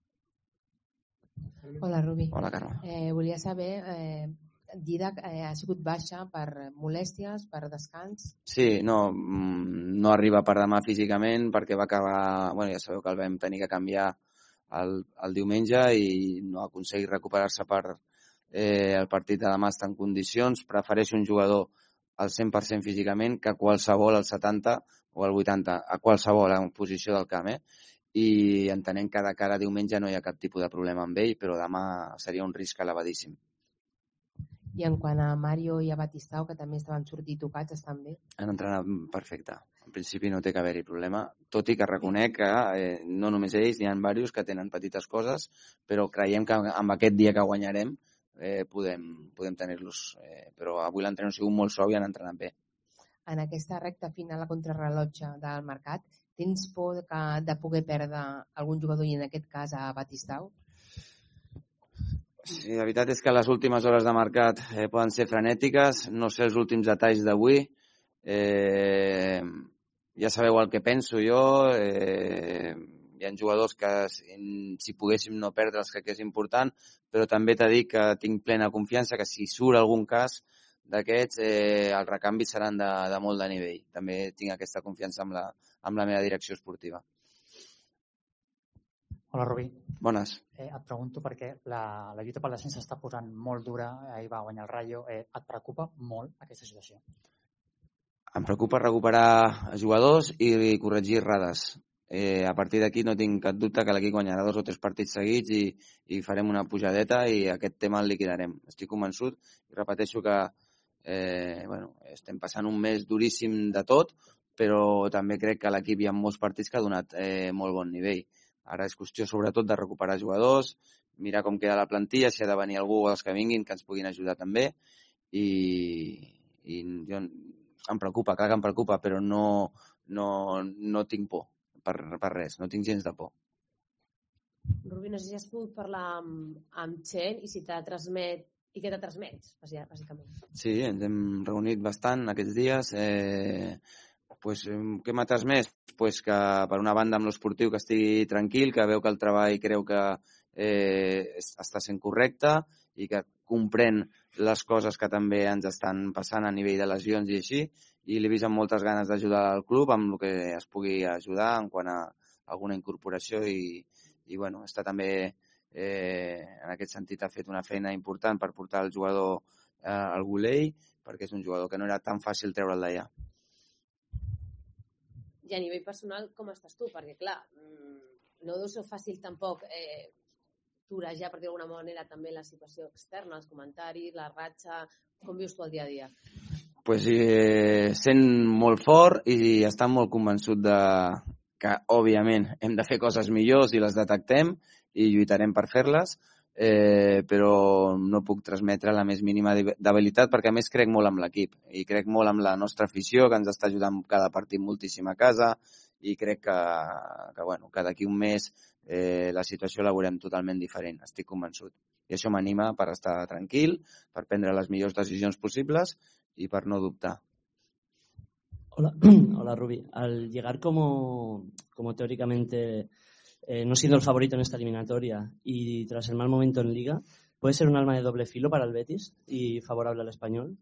Hola, Rubi. Hola, Carme. Eh, volia saber, eh, Didac eh, ha sigut baixa per molèsties, per descans? Sí, no, no arriba per demà físicament perquè va acabar... Bueno, ja sabeu que el vam tenir que canviar el, el diumenge i no ha aconseguit recuperar-se per eh, el partit de demà està en condicions. Prefereixo un jugador al cent per cent físicament que qualsevol al setanta o al vuitanta, a qualsevol en posició del camp, eh? I entenent que de cara a diumenge no hi ha cap tipus de problema amb ell, però demà seria un risc elevadíssim. I en quant a Mario i a Batistao, que també estaven sortint tocats, estan bé? Han entrenat perfecte. En principi no té que haver-hi problema, tot i que reconec que eh, no només ells, n'hi ha diversos que tenen petites coses, però creiem que amb aquest dia que guanyarem eh, podem, podem tenir-los. Eh, però avui l'entrenament ha sigut molt suau i han entrenat bé. En aquesta recta final a contrarrellotge del mercat, tens por de, que, de poder perdre algun jugador i en aquest cas a Batistao? Sí, la veritat és que les últimes hores de mercat eh, poden ser frenètiques, no sé els últims detalls d'avui. Eh, ja sabeu el que penso jo, eh, hi ha jugadors que si, si poguéssim no perdre'ls crec que és important, però també t'he dit que tinc plena confiança que si surt algun cas d'aquests, eh, els recanvis seran de, de molt de nivell. També tinc aquesta confiança amb la, amb la meva direcció esportiva. Hola, Rubí. Bones. Eh, et pregunto perquè la, la lluita per l'ascens s'està posant molt dura, ahir va guanyar el Rayo. Eh, et preocupa molt aquesta situació? Em preocupa recuperar jugadors i corregir errades. Eh, a partir d'aquí no tinc cap dubte que l'equip guanyarà dos o tres partits seguits i, i farem una pujadeta i aquest tema el liquidarem. Estic convençut i repeteixo que eh, bueno, estem passant un mes duríssim de tot, però també crec que l'equip hi ha molts partits que ha donat eh, molt bon nivell. Ara és qüestió sobretot de recuperar jugadors, mirar com queda la plantilla, si ha de venir algú o els que vinguin que ens puguin ajudar també i, i jo, em preocupa, clar que em preocupa, però no, no, no tinc por per, per res, no tinc gens de por. Rubí, no sé si has pogut parlar amb, amb Chen i si t'ha transmet i què t'ha transmet, bàsicament. Sí, ens hem reunit bastant aquests dies. Eh, pues, què m'ha transmès? Pues que per una banda amb l'esportiu que estigui tranquil, que veu que el treball creu que eh, està sent correcte i que comprèn les coses que també ens estan passant a nivell de lesions i així, i l'he vist amb moltes ganes d'ajudar al club amb el que es pugui ajudar en quant a alguna incorporació i, i bueno, està també eh, en aquest sentit ha fet una feina important per portar el jugador eh, al Golei, perquè és un jugador que no era tan fàcil treure'l d'allà. I a nivell personal, com estàs tu? Perquè, clar, no deu ser fàcil tampoc eh, torejar, per dir d'alguna manera, també la situació externa, els comentaris, la ratxa. Com vius tu el dia a dia? Pues, eh, sent molt fort i estant molt convençut de que, òbviament, hem de fer coses millors i les detectem i lluitarem per fer-les, eh, però no puc transmetre la més mínima debilitat perquè, a més, crec molt en l'equip i crec molt en la nostra afició, que ens està ajudant cada partit moltíssim a casa, i crec que, que, bueno, que d'aquí un mes eh, la situació la veurem totalment diferent, estic convençut. I això m'anima per estar tranquil, per prendre les millors decisions possibles y para no dubtar. Hola, hola Rubí. Al llegar como, como teóricamente eh, no siendo el favorito en esta eliminatoria y tras el mal momento en Liga, ¿puede ser un arma de doble filo para el Betis y favorable al Español?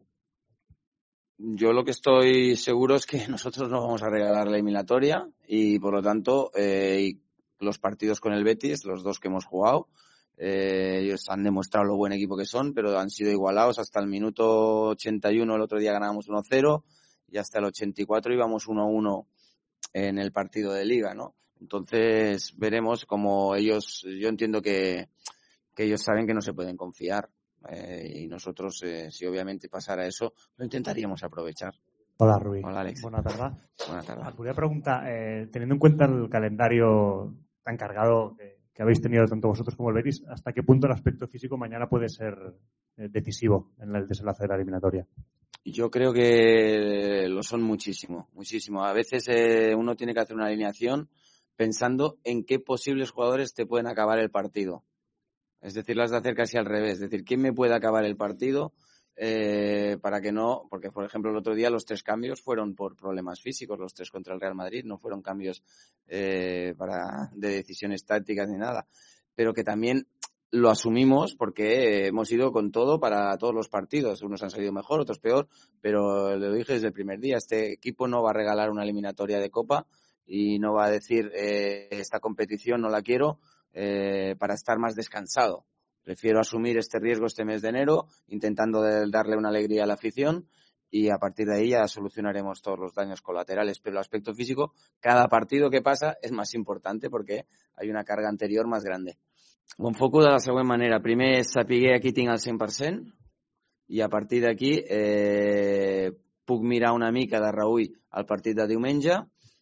Yo lo que estoy seguro es que nosotros no vamos a regalar la eliminatoria y por lo tanto eh, los partidos con el Betis, los dos que hemos jugado, Eh, ellos han demostrado lo buen equipo que son, pero han sido igualados hasta el minuto ochenta y uno. El otro día ganábamos uno cero y hasta el ochenta y cuatro íbamos uno uno en el partido de Liga, ¿no? Entonces veremos como ellos, yo entiendo que, que ellos saben que no se pueden confiar eh, y nosotros, eh, si obviamente pasara eso, lo intentaríamos aprovechar. Hola, Rubí. Hola, Alex. Buena tarde. Buena tarde. Ah, quería preguntar, eh, teniendo en cuenta el calendario tan cargado que que habéis tenido tanto vosotros como el Betis, ¿hasta qué punto el aspecto físico mañana puede ser eh, decisivo en el desenlace de la eliminatoria? Yo creo que lo son muchísimo, muchísimo. A veces eh, uno tiene que hacer una alineación pensando en qué posibles jugadores te pueden acabar el partido. Es decir, las de hacer casi al revés. Es decir, ¿quién me puede acabar el partido eh, para que no? Porque, por ejemplo, el otro día los tres cambios fueron por problemas físicos, los tres contra el Real Madrid, no fueron cambios eh, para de decisiones tácticas ni nada. Pero que también lo asumimos porque hemos ido con todo para todos los partidos. Unos han salido mejor, otros peor, pero lo dije desde el primer día. Este equipo no va a regalar una eliminatoria de Copa y no va a decir eh, esta competición no la quiero eh, para estar más descansado. Prefiero asumir este riesgo este mes de enero, intentando de darle una alegría a la afición y a partir de ahí ya solucionaremos todos los daños colaterales. Pero el aspecto físico, cada partido que pasa és més important perquè hay una carga anterior més grande. Ho enfoco de la següent manera. Primer saber aquí tinc el cent per cent i a partir d'aquí eh, puc mirar una mica de reüll el partit de diumenge,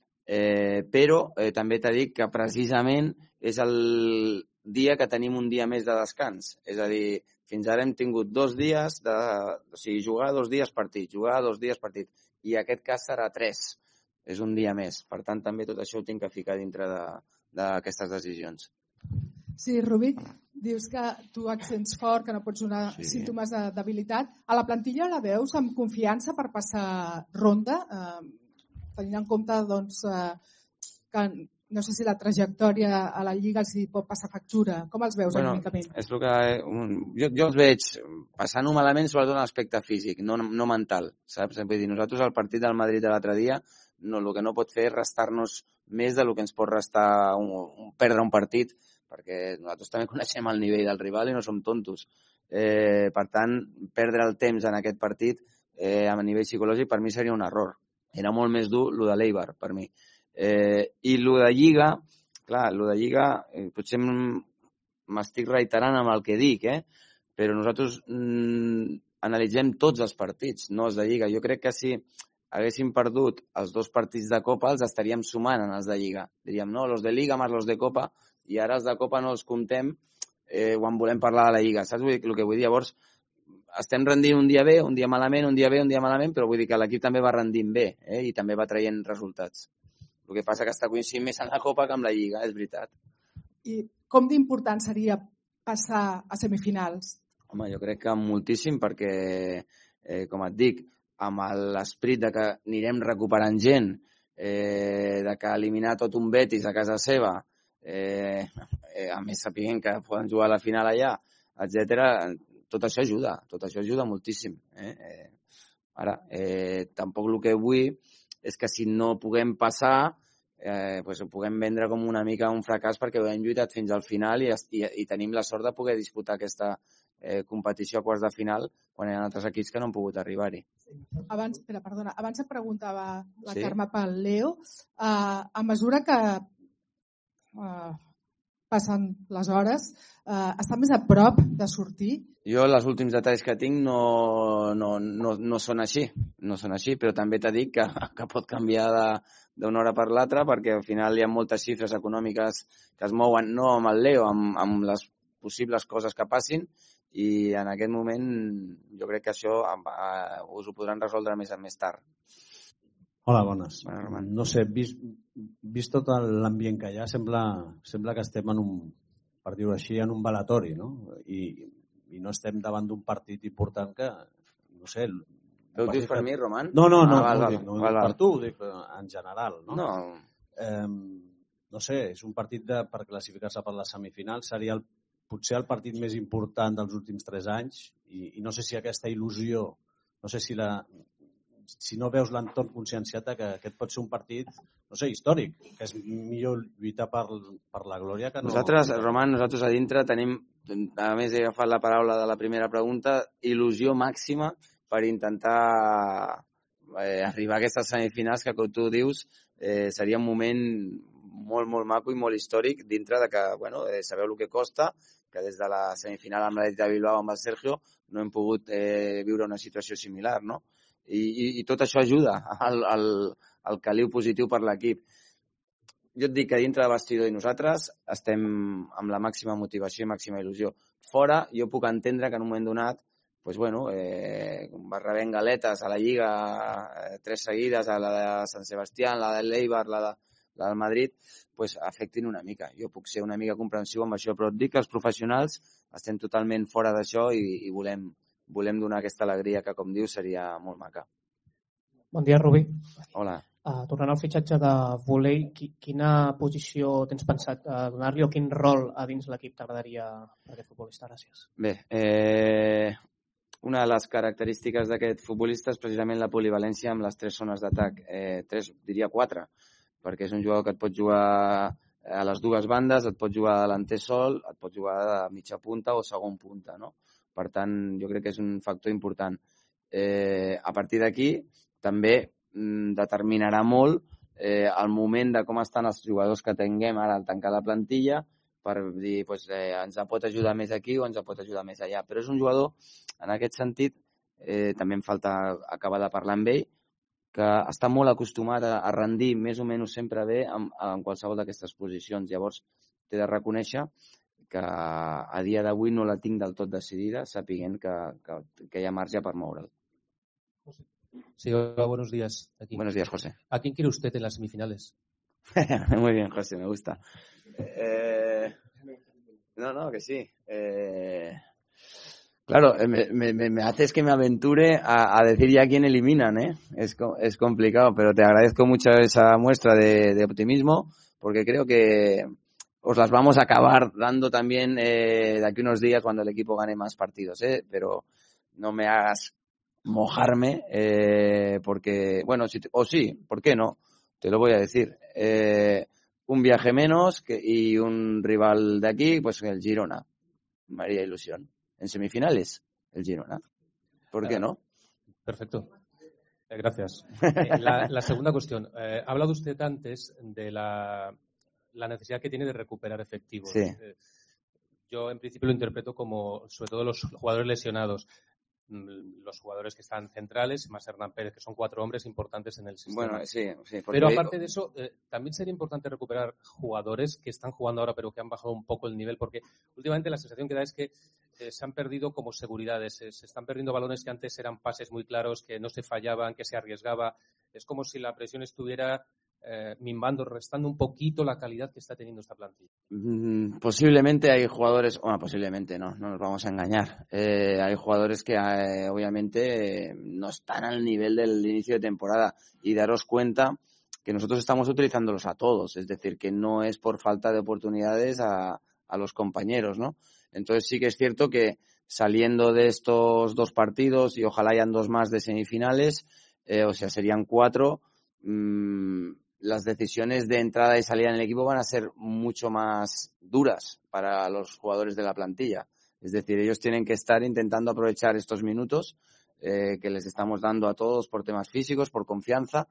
eh, però eh, també t'he dit que precisament és el dia que tenim un dia més de descans. És a dir, fins ara hem tingut dos dies, de, o sigui, jugar dos dies partit, jugar dos dies partit, i aquest cas serà tres. És un dia més. Per tant, també tot això ho tinc que ficar dintre d'aquestes de, decisions. Sí, Rubí, dius que tu et sents fort, que no pots donar sí. símptomes de debilitat. A la plantilla la veus amb confiança per passar ronda, eh, tenint en compte doncs, eh, que no sé si la trajectòria a la Lliga els pot passar factura. Com els veus bueno, anímicament? És el que, jo, jo els veig passant-ho malament sobretot en l'aspecte físic, no, no mental. Saps? Vull dir, nosaltres al partit del Madrid de l'altre dia no, el que no pot fer és restar-nos més del que ens pot restar un, un, perdre un partit, perquè nosaltres també coneixem el nivell del rival i no som tontos. Eh, per tant, perdre el temps en aquest partit eh, a nivell psicològic per mi seria un error. Era molt més dur el de l'Eibar, per mi. Eh, I el de Lliga, clar, el de Lliga, eh, potser m'estic reiterant amb el que dic, eh? Però nosaltres mm, analitzem tots els partits, no els de Lliga. Jo crec que si haguéssim perdut els dos partits de Copa, els estaríem sumant en els de Lliga. Diríem, no, los de Liga més los de Copa, i ara els de Copa no els comptem eh, quan volem parlar de la Lliga. Saps el que vull dir? Llavors, estem rendint un dia bé, un dia malament, un dia bé, un dia malament, però vull dir que l'equip també va rendint bé eh, i també va traient resultats. El que passa que està coincidint més en la Copa que amb la Lliga, és veritat. I com d'important seria passar a semifinals? Home, jo crec que moltíssim perquè, eh, com et dic, amb l'esperit de que anirem recuperant gent, eh, de que eliminar tot un Betis a casa seva, eh, eh, a més sapiguem que poden jugar a la final allà, etcètera. Tot això ajuda, tot això ajuda moltíssim. Eh? Eh, ara, eh, tampoc el que vull és que si no puguem passar, eh, pues ho puguem vendre com una mica un fracàs perquè ho hem lluitat fins al final i, i, i tenim la sort de poder disputar aquesta eh, competició a quarts de final quan hi ha altres equips que no han pogut arribar-hi. Abans, espera, perdona, abans em preguntava la Sí? Carme pel Leo, uh, a mesura que uh, passen les hores, uh, està més a prop de sortir? Jo els últims detalls que tinc no, no, no, no són així, no són així, però també t'he dit que, que pot canviar d'una hora per l'altra perquè al final hi ha moltes xifres econòmiques que es mouen no amb el Leo, amb, amb les possibles coses que passin i en aquest moment jo crec que això eh, us ho podran resoldre més, més tard. Hola, bones. No sé, vist, vist tot l'ambient que hi ha, sembla, sembla que estem en un, per dir-ho així, en un balatori, no? I, i no estem davant d'un partit important que, no sé... Però ho dius per mi, Roman? No, no, no, ah, val, no, val, ho dic, no ho val, dic val. per tu, ho dic en general, no? No. Eh, no sé, és un partit de, per classificar-se per les semifinals, seria el, potser el partit més important dels últims tres anys i, i no sé si aquesta il·lusió, no sé si la... si no veus l'entorn conscienciat que aquest pot ser un partit, no sé, històric, que és millor lluitar per, per la glòria que no... Nosaltres, Roman, nosaltres a dintre tenim, a més he agafat la paraula de la primera pregunta, il·lusió màxima per intentar eh, arribar a aquestes semifinals que, com tu dius, eh, seria un moment molt, molt maco i molt històric dintre de que, bueno, eh, sabeu el que costa, que des de la semifinal amb l'Atlètic de Bilbao amb el Sergio no hem pogut eh, viure una situació similar, no? I, i, i tot això ajuda al, al, al caliu positiu per l'equip. Jo et dic que dintre de vestidor i nosaltres estem amb la màxima motivació i màxima il·lusió. Fora, jo puc entendre que en un moment donat pues bueno, eh, va rebent galetes a la Lliga, eh, tres seguides, a la de Sant Sebastià, la de l'Eibar, la, de, la del Madrid, pues afectin una mica. Jo puc ser una mica comprensiu amb això, però et dic que els professionals estem totalment fora d'això i, i volem volem donar aquesta alegria que, com dius, seria molt maca. Bon dia, Rubí. Hola. Uh, tornant al fitxatge de volei, qui, quina posició tens pensat uh, donar-li o quin rol a dins l'equip t'agradaria per aquest futbolista? Gràcies. Bé, eh, una de les característiques d'aquest futbolista és precisament la polivalència amb les tres zones d'atac. Eh, tres, diria quatre, perquè és un jugador que et pot jugar a les dues bandes, et pot jugar a delanter sol, et pot jugar a mitja punta o segon punta, no? Per tant, jo crec que és un factor important. Eh, a partir d'aquí, també mm, determinarà molt eh, el moment de com estan els jugadors que tinguem ara al tancar la plantilla per dir, pues, eh, ens pot ajudar més aquí o ens pot ajudar més allà. Però és un jugador, en aquest sentit, eh, també em falta acabar de parlar amb ell, que està molt acostumat a, a rendir més o menys sempre bé en, en qualsevol d'aquestes posicions. Llavors, t'he de reconèixer que a dia d'avui no la tinc del tot decidida, sapiguent que, que, que hi ha marge per moure'l. Sí, hola, buenos días. Aquí. Buenos días, José. ¿A quién quiere usted en las semifinales? Muy bien, José, me gusta. Eh, no, no, que sí. Eh, claro, me, me, me haces que me aventure a, a decir ya quién eliminan, ¿eh? Es, es complicado, pero te agradezco mucho esa muestra de, de optimismo, porque creo que os las vamos a acabar dando también eh, de aquí unos días cuando el equipo gane más partidos, ¿eh? Pero no me hagas mojarme eh, porque, bueno, si te, o sí, ¿por qué no? Te lo voy a decir. Eh, un viaje menos que, y un rival de aquí, pues el Girona. Me haría ilusión. En semifinales, el Girona. ¿Por qué no? Perfecto. Eh, gracias. Eh, la, la segunda cuestión. Eh, ha hablado usted antes de la... la necesidad que tiene de recuperar efectivos. Sí. Eh, yo en principio lo interpreto como, sobre todo los jugadores lesionados, los jugadores que están centrales, más Hernán Pérez, que son cuatro hombres importantes en el sistema. Bueno, sí, sí. Pero aparte de eso, eh, también sería importante recuperar jugadores que están jugando ahora, pero que han bajado un poco el nivel, porque últimamente la sensación que da es que eh, se han perdido como seguridades, eh, se están perdiendo balones que antes eran pases muy claros, que no se fallaban, que se arriesgaba. Es como si la presión estuviera Eh, minvando, restando un poquito la calidad que está teniendo esta plantilla. Mm, posiblemente hay jugadores, bueno, posiblemente no, no nos vamos a engañar. Eh, hay jugadores que eh, obviamente eh, no están al nivel del inicio de temporada y daros cuenta que nosotros estamos utilizándolos a todos, es decir, que no es por falta de oportunidades a, a los compañeros, ¿no? Entonces sí que es cierto que saliendo de estos dos partidos, y ojalá hayan dos más de semifinales, eh, o sea, serían cuatro, mmm, las decisiones de entrada y salida en el equipo van a ser mucho más duras para los jugadores de la plantilla. Es decir, ellos tienen que estar intentando aprovechar estos minutos eh, que les estamos dando a todos por temas físicos, por confianza,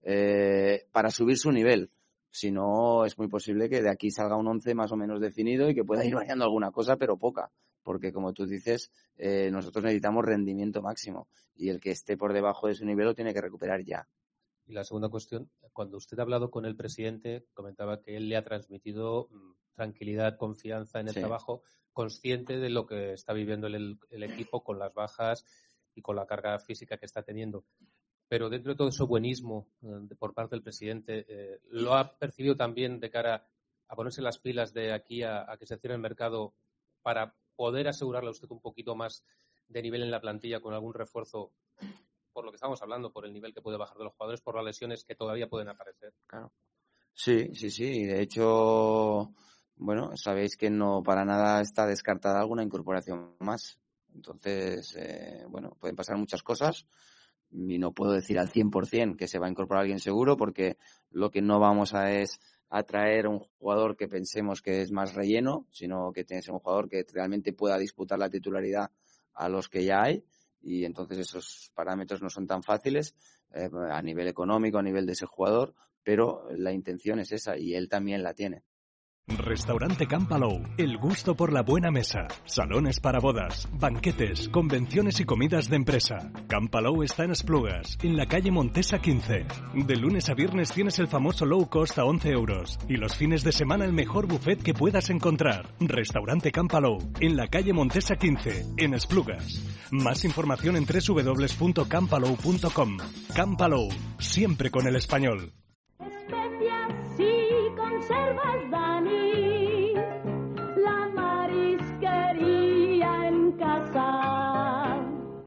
eh, para subir su nivel. Si no, es muy posible que de aquí salga un once más o menos definido y que pueda ir variando alguna cosa, pero poca. Porque, como tú dices, eh, nosotros necesitamos rendimiento máximo y el que esté por debajo de su nivel lo tiene que recuperar ya. Y la segunda cuestión, cuando usted ha hablado con el presidente, comentaba que él le ha transmitido mmm, tranquilidad, confianza en el sí. trabajo, consciente de lo que está viviendo el, el equipo con las bajas y con la carga física que está teniendo. Pero dentro de todo ese buenismo eh, por parte del presidente, eh, ¿lo ha percibido también de cara a ponerse las pilas de aquí a, a que se cierre el mercado para poder asegurarle a usted un poquito más de nivel en la plantilla con algún refuerzo, por lo que estamos hablando, por el nivel que puede bajar de los jugadores, por las lesiones que todavía pueden aparecer? Claro. Sí, sí, sí. De hecho, bueno, sabéis que no para nada está descartada alguna incorporación más. Entonces, eh, bueno, pueden pasar muchas cosas y no puedo decir al cien por ciento que se va a incorporar alguien seguro, porque lo que no vamos a es a traer un jugador que pensemos que es más relleno, sino que tiene que ser un jugador que realmente pueda disputar la titularidad a los que ya hay, y entonces esos parámetros no son tan fáciles eh, a nivel económico, a nivel de ese jugador, pero la intención es esa y él también la tiene. Restaurante Can Palou, el gusto por la buena mesa, salones para bodas, banquetes, convenciones y comidas de empresa. Can Palou está en Esplugas, en la calle Montesa quince. De lunes a viernes tienes el famoso low cost a once euros y los fines de semana el mejor buffet que puedas encontrar. Restaurante Can Palou, en la calle Montesa quince, en Esplugas. Más información en doble u doble u doble u punto can palou punto com. Can Palou, siempre con el español. Especias y conservas Dani, la marisquería en casa.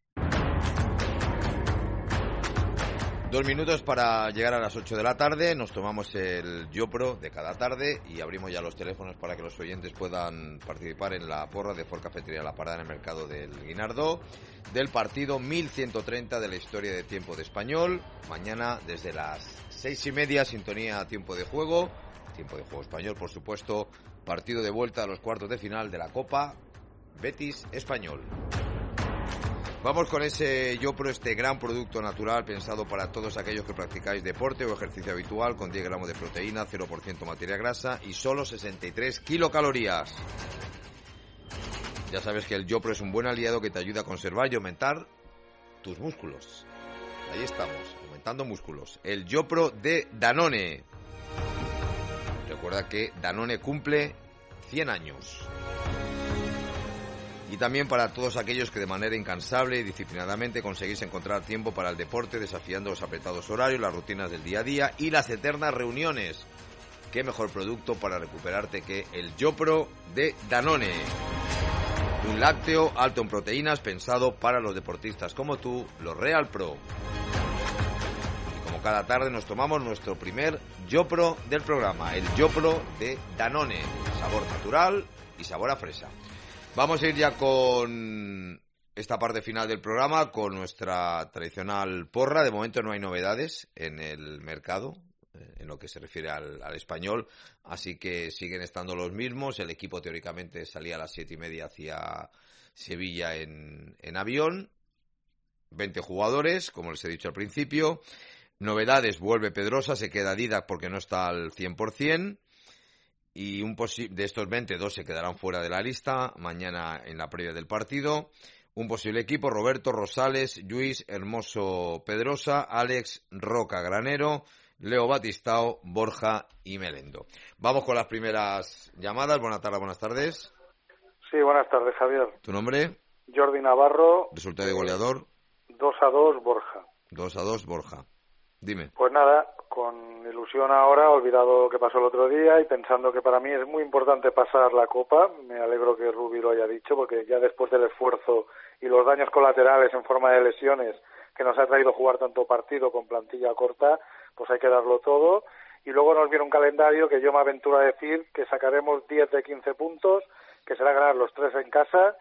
Dos minutos para llegar a las ocho de la tarde, nos tomamos el YoPro de cada tarde y abrimos ya los teléfonos para que los oyentes puedan participar en la porra de Ford Cafetería La Parada en el mercado del Guinardó, del partido mil ciento treinta de la historia de Tiempo de Español. Mañana desde las seis y media, sintonía Tiempo de Juego, Tiempo de Juego Español, por supuesto, partido de vuelta a los cuartos de final de la Copa Betis Español. Vamos con ese YoPro, este gran producto natural pensado para todos aquellos que practicáis deporte o ejercicio habitual, con diez gramos de proteína, cero por ciento materia grasa y solo sesenta y tres kilocalorías. Ya sabes que el YoPro es un buen aliado que te ayuda a conservar y aumentar tus músculos. Ahí estamos, aumentando músculos. El YoPro de Danone. Recuerda que Danone cumple cien años. Y también para todos aquellos que de manera incansable y disciplinadamente conseguís encontrar tiempo para el deporte, desafiando los apretados horarios, las rutinas del día a día y las eternas reuniones. ¿Qué mejor producto para recuperarte que el YoPro de Danone? Un lácteo alto en proteínas pensado para los deportistas como tú, los Real Pro. Y como cada tarde nos tomamos nuestro primer YoPro del programa, el YoPro de Danone. Sabor natural y sabor a fresa. Vamos a ir ya con esta parte final del programa, con nuestra tradicional porra. De momento no hay novedades en el mercado, en lo que se refiere al, al español, así que siguen estando los mismos. El equipo teóricamente salía a las siete y media hacia Sevilla en, en avión. veinte jugadores, como les he dicho al principio. Novedades, vuelve Pedrosa, se queda Didac porque no está al cien por ciento. Y un posi- de estos veinte, dos se quedarán fuera de la lista mañana en la previa del partido. Un posible equipo: Roberto, Rosales, Lluís, Hermoso, Pedrosa, Alex, Roca, Granero, Leo Batistao, Borja y Melendo. Vamos con las primeras llamadas. Buenas tardes, buenas tardes. Sí, buenas tardes, Javier. ¿Tu nombre? Jordi Navarro. Resultado de goleador. dos a dos, Borja. dos a dos, Borja. Dime. Pues nada, con ilusión ahora, olvidado lo que pasó el otro día y pensando que para mí es muy importante pasar la Copa. Me alegro que Rubi lo haya dicho, porque ya después del esfuerzo y los daños colaterales en forma de lesiones que nos ha traído jugar tanto partido con plantilla corta, pues hay que darlo todo. Y luego nos viene un calendario que yo me aventuro a decir que sacaremos diez de quince puntos que será ganar los tres en casa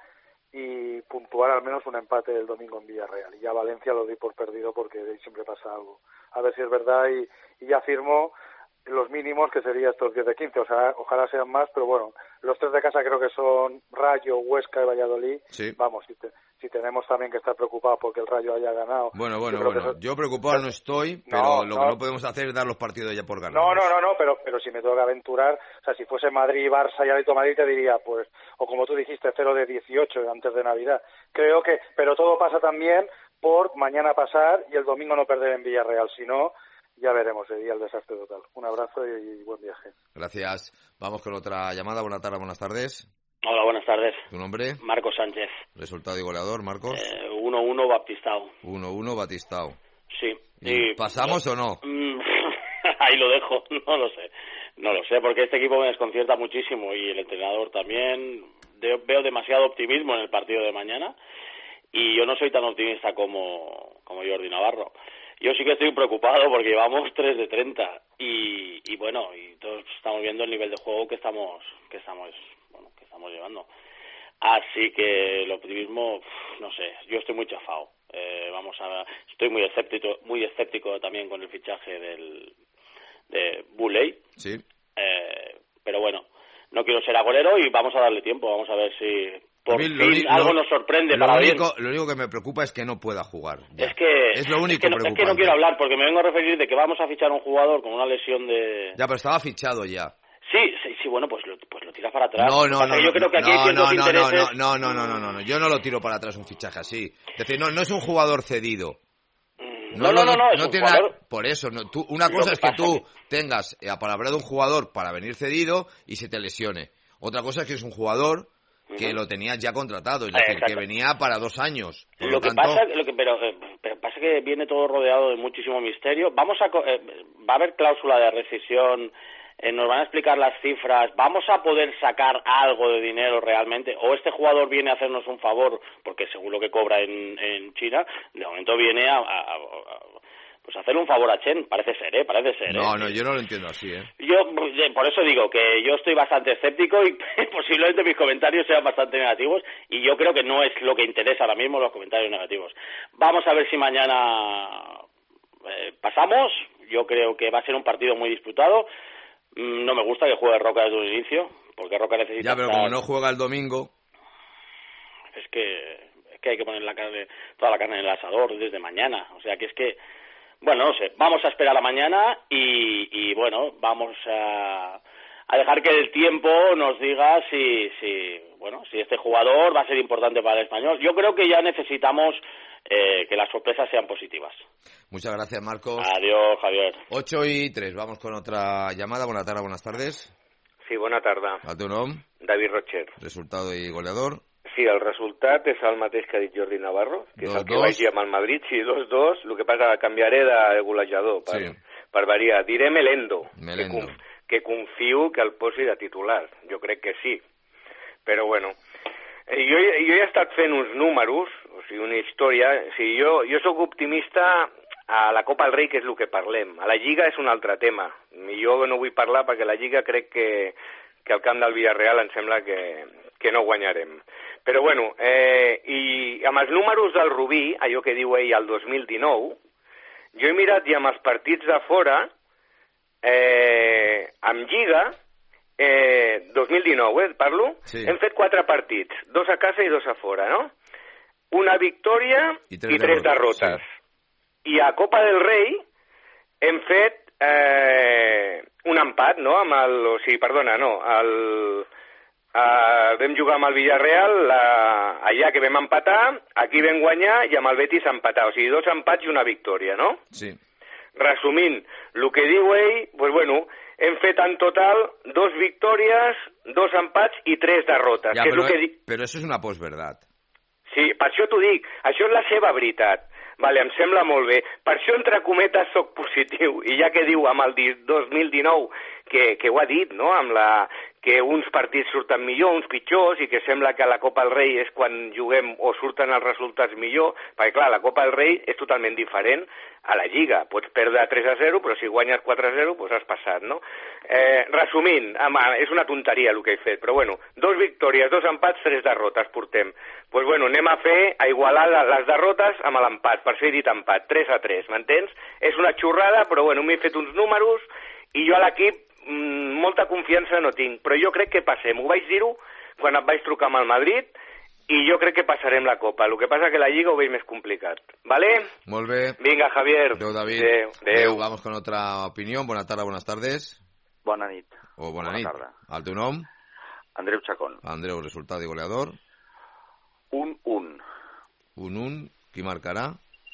y puntuar al menos un empate el domingo en Villarreal. Y ya Valencia lo di por perdido porque ahí siempre pasa algo. A ver si es verdad y, y ya firmo los mínimos que sería estos diez de quince, o sea, ojalá sean más, pero bueno, los tres de casa creo que son Rayo, Huesca y Valladolid. Sí. Vamos, si, te, si tenemos también que estar preocupados porque el Rayo haya ganado. Bueno, bueno, yo bueno, eso... yo preocupado no estoy, pero no, lo no. que no podemos hacer es dar los partidos ya por ganados. No, no, no, no, pero, pero si me tengo que aventurar, o sea, si fuese Madrid, Barça y Atlético de Madrid te diría, pues, o como tú dijiste, cero de dieciocho antes de Navidad. Creo que, pero todo pasa también por mañana pasar y el domingo no perder en Villarreal, si no... Ya veremos, sería el desastre total. Un abrazo y buen viaje. Gracias. Vamos con otra llamada. Buenas tardes, buenas tardes. Hola, buenas tardes. ¿Tu nombre? Marcos Sánchez. Resultado y goleador, Marcos. Eh, uno uno Baptistao. uno uno Batistao. Sí. Y ¿pasamos lo, o no? Ahí lo dejo, no lo sé. No lo sé, porque este equipo me desconcierta muchísimo y el entrenador también. De, veo demasiado optimismo en el partido de mañana y yo no soy tan optimista como, como Jordi Navarro. Yo sí que estoy preocupado porque llevamos tres de treinta y, y bueno, y todos estamos viendo el nivel de juego que estamos que estamos bueno, que estamos llevando. Así que el optimismo, no sé, yo estoy muy chafado. Eh, vamos a estoy muy escéptico, muy escéptico también con el fichaje del de Boulay. Sí. Eh, pero bueno, no quiero ser agorero y vamos a darle tiempo, vamos a ver si por mí, fin lo, algo lo, nos sorprende lo para único, bien. Lo único que me preocupa es que no pueda jugar. Ya. Es que es lo único es que, no, es que no quiero hablar porque me vengo a referir de que vamos a fichar a un jugador con una lesión de... Ya, pero estaba fichado ya. Sí, sí, sí, bueno, pues lo, pues lo tiras para atrás. No, no, no. Yo creo que aquí no, hay ciertos no, no, intereses... no, no, no, no, no, no, yo no lo tiro para atrás un fichaje así. Es decir, no, no es un jugador cedido. No, no, no, no, no, es no un tiene jugador... nada, por eso, no, tú, una cosa que es que pasa tú que... tengas a palabra de un jugador para venir cedido y se te lesione. Otra cosa es que es un jugador que uh-huh. lo tenías ya contratado, es decir, Exacto. que venía para dos años. Por lo, lo que tanto... pasa, lo que, pero, eh, pero pasa que viene todo rodeado de muchísimo misterio. Vamos a, eh, va a haber cláusula de rescisión. Eh, nos van a explicar las cifras, vamos a poder sacar algo de dinero realmente, o este jugador viene a hacernos un favor, porque según lo que cobra en, en China, de momento viene a, a, a, a pues hacerle un favor a Chen, parece ser, ¿eh? Parece ser, No, ¿eh? no, yo no lo entiendo así, ¿eh? Yo, por eso digo que yo estoy bastante escéptico y posiblemente mis comentarios sean bastante negativos y yo creo que no es lo que interesa ahora mismo los comentarios negativos. Vamos a ver si mañana eh, pasamos, yo creo que va a ser un partido muy disputado. No me gusta que juegue Roca desde un inicio, porque Roca necesita... Ya, pero estar... como no juega el domingo... Es que, es que hay que poner la carne, toda la carne en el asador desde mañana. O sea, que es que... Bueno, no sé, vamos a esperar a mañana y, y bueno, vamos a, a dejar que el tiempo nos diga si, si, bueno, si este jugador va a ser importante para el Español. Yo creo que ya necesitamos eh, que las sorpresas sean positivas. Muchas gracias, Marcos. Adiós, Javier. ocho y tres, vamos con otra llamada. Buenas tardes, buenas tardes. Sí, bona tarda. El teu nom? David Rocher. Resultado i goleador? Sí, el resultat és el mateix que ha dit Jordi Navarro, que dos, és el que vaig dir amb el Madrid, sí, dos dos, el que passa que canviaré de golejador per, sí. per variar. Diré Melendo, Melendo. Que, conf, que confio que el posi de titular, jo crec que sí. Però bueno, jo, jo he estat fent uns números, o sigui, una història, o sigui, jo, jo sóc optimista a la Copa del Rei, que és el que parlem. A la Lliga és un altre tema. Jo no vull parlar perquè la Lliga crec que, que al camp del Villarreal em sembla que, que no guanyarem. Però bueno, eh, i amb els números del Rubí, allò que diu ell el dos mil dinou, jo he mirat i amb els partits de fora, eh, amb Lliga, eh, dos mil dinou, eh, parlo, sí. Hem fet quatre partits, dos a casa i dos a fora, no? Una victòria i tres, i tres derrotes. Sí. I a Copa del Rei hem fet eh, un empat, no? Amb el, o sigui, perdona, no, el... Uh, vam jugar amb el Villarreal la, allà que vam empatar, aquí vam guanyar i amb el Betis empatar, o sigui, dos empats i una victòria, no? Sí. Resumint, el que diu ell, pues bueno, hem fet en total dos victòries, dos empats i tres derrotes. Ja, que però, és que di... però això és una postverdad. Sí, per això t'ho dic, això és la seva veritat. Vale, em sembla molt bé. Per això, entre cometes, soc positiu. I ja que diu amb el dos mil dinou que, que ho ha dit, no?, amb la, que uns partits surten millor, uns pitjors, i que sembla que la Copa del Rei és quan juguem o surten els resultats millor, perquè clar, la Copa del Rei és totalment diferent a la Lliga. Pots perdre tres a zero, però si guanyes quatre a zero, doncs has passat, no? Eh, resumint, home, és una tonteria el que he fet, però bueno, dos victòries, dos empats, tres derrotes portem. Doncs pues bueno, anem a fer, a igualar les derrotes amb l'empat, per això he dit empat, tres a tres, m'entens? És una xorrada, però bueno, m'he fet uns números i jo a l'equip mmm, molta confiança no tinc, però jo crec que passem. Ho vaig dir-ho quan et vaig trucar amb el Madrid i jo crec que passarem la Copa. El que passa que la Lliga ho veig més complicat. ¿Vale? Molt bé. Vinga, Javier. Adéu, David. Adéu. Adéu. Vamos con otra opinión. Buenas tardes, buenas tardes. Bona nit. O bona, bona nit. Tarda. El teu nom? Andreu Chacón. Andreu, resultado y goleador. Un un. Un un. Qui marcarà?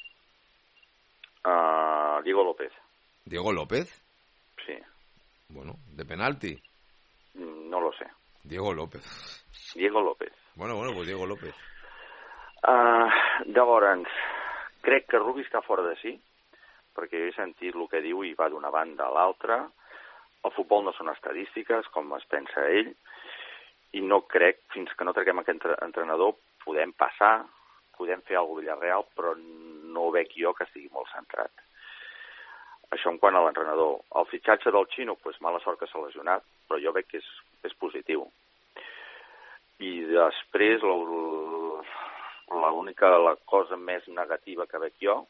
Uh, Diego López. Diego López? Sí. Bueno, ¿de penalti? No lo sé. Diego López. Diego López. Bueno, bueno, pues Diego López. Uh, llavors, crec que Rubi està fora de si, perquè he sentit el que diu i va d'una banda a l'altra. El futbol no són estadístiques, com es pensa ell, i no crec, fins que no traguem aquest entrenador, podem passar, podem fer alguna cosa Villarreal, però no ho veig jo que estigui molt centrat. Això en quant a l'entrenador. El fitxatge del Xino, pues, mala sort que s'ha lesionat, però jo veig que és, és positiu. I després, l'única la cosa més negativa que veig jo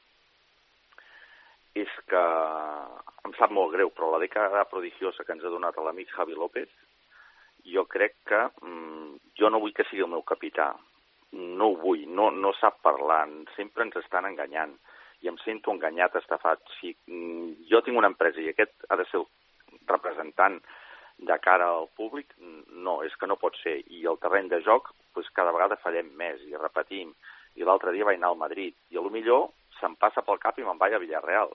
és que em sap molt greu, però la dècada prodigiosa que ens ha donat l'amic Javi López, jo crec que mm, jo no vull que sigui el meu capità. No ho vull, no, no sap parlar, sempre ens estan enganyant i em sento enganyat, estafat. Si mm, jo tinc una empresa i aquest ha de ser el representant de cara al públic, no, és que no pot ser. I el terreny de joc, pues, cada vegada fallem més i repetim. I l'altre dia vaig anar al Madrid i a lo millor se'm passa pel cap i me'n vaig a Villarreal.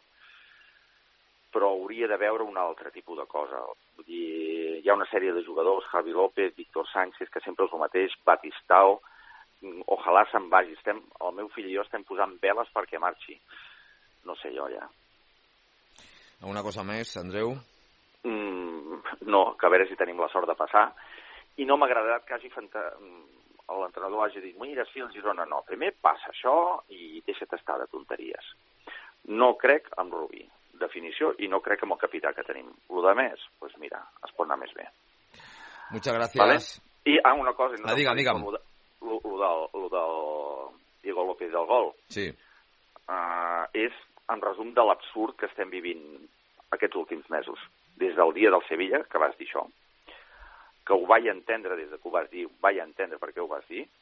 Però hauria de veure un altre tipus de cosa. Vull dir, hi ha una sèrie de jugadors, Javi López, Víctor Sánchez, que sempre és el mateix, Batistao, ojalà se'n vagi. Estem, el meu fill i jo estem posant veles perquè marxi. No sé jo, ja. Alguna cosa més, Andreu? Mm, no, que a veure si tenim la sort de passar. I no m'ha agradat que hagi fanta... l'entrenador hagi dit, mira, sí, el Girona no. Primer passa això i deixa't estar de tonteries. No crec en Rubí, definició, i no crec en el capità que tenim. Lo de més, doncs pues mira, es pot anar més bé. Muchas gracias. ¿Vale? I ah, una cosa... No, ah, digue, digue'm. Lo, lo, lo, del, lo del Diego López del gol. Sí. Uh, és, en resum, de l'absurd que estem vivint aquests últims mesos. Des del dia del Sevilla, que vas dir això, que ho vaig entendre des de que ho vas dir, ho vaig entendre per què ho vas dir,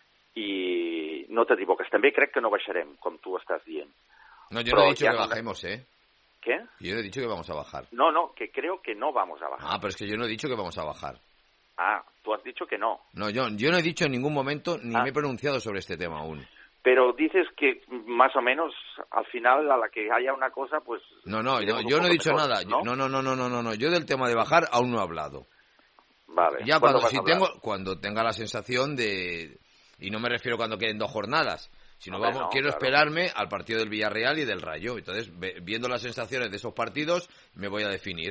i no t'equivoques. També crec que no baixarem, com tu estàs dient. No, yo no he dicho que bajemos, ¿eh? ¿Qué? Yo no he dicho que vamos a bajar. No, no, que creo que no vamos a bajar. Ah, pero es que yo no he dicho que vamos a bajar. Ah, tú has dicho que no. No, yo, yo no he dicho en ningún momento, ni ah. me he pronunciado sobre este tema aún. Pero dices que más o menos al final a la que haya una cosa, pues... No, no, yo, yo no he dicho mejor, nada. ¿no? no, no, no, no, no, no, no. Yo del tema de bajar aún no he hablado. Vale. Ya cuando, si tengo, cuando tenga la sensación de... Y no me refiero cuando queden dos jornadas, sino Hombre, vamos, no, quiero claro. esperarme al partido del Villarreal y del Rayo. Entonces, viendo las sensaciones de esos partidos, me voy a definir.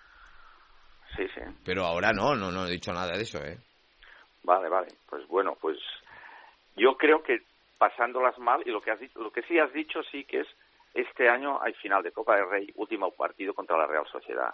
Sí, sí. Pero ahora no, no, no he dicho nada de eso, ¿eh? Vale, vale. Pues bueno, pues yo creo que pasándolas mal, y lo que has dicho, lo que sí has dicho sí que es, este año hay final de Copa del Rey, último partido contra la Real Sociedad.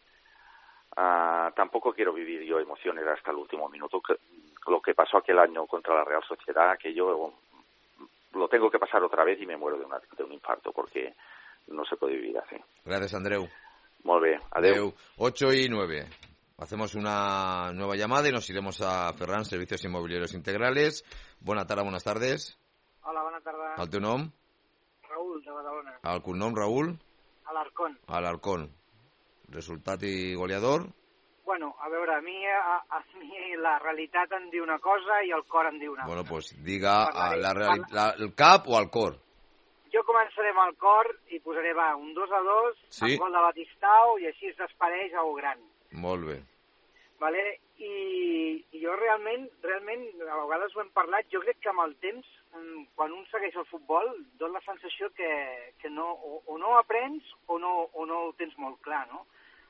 Uh, tampoco quiero vivir yo emociones hasta el último minuto. Que, lo que pasó aquel año contra la Real Sociedad, que yo lo tengo que pasar otra vez y me muero de, una, de un infarto, porque no se puede vivir así. Gracias, Andreu. Molt bé, adeu. adeu. ocho y nueve. Hacemos una nueva llamada y nos iremos a Ferran, Servicios Inmobiliarios Integrales. Bona tarda, buenas tardes. Hola, bona tarda. El teu nom? Raül, de Badalona. El cognom, Raül? Alarcón. Alarcón. Resultat i goleador? Bueno, a veure, a mi, a, a mi la realitat em diu una cosa i el cor em diu una bueno, altra. Bueno, pues diga a la reali- la, el cap o al cor. Jo començaré amb el cor i posaré, va, un dos a dos, sí. amb gol de Batistao, i així es despedeix a gran. Molt bé. Vale? I, I jo realment, realment, a vegades ho hem parlat, jo crec que amb el temps, quan un segueix el futbol, dona la sensació que, que no, o, o no aprens o no, o no ho tens molt clar, no?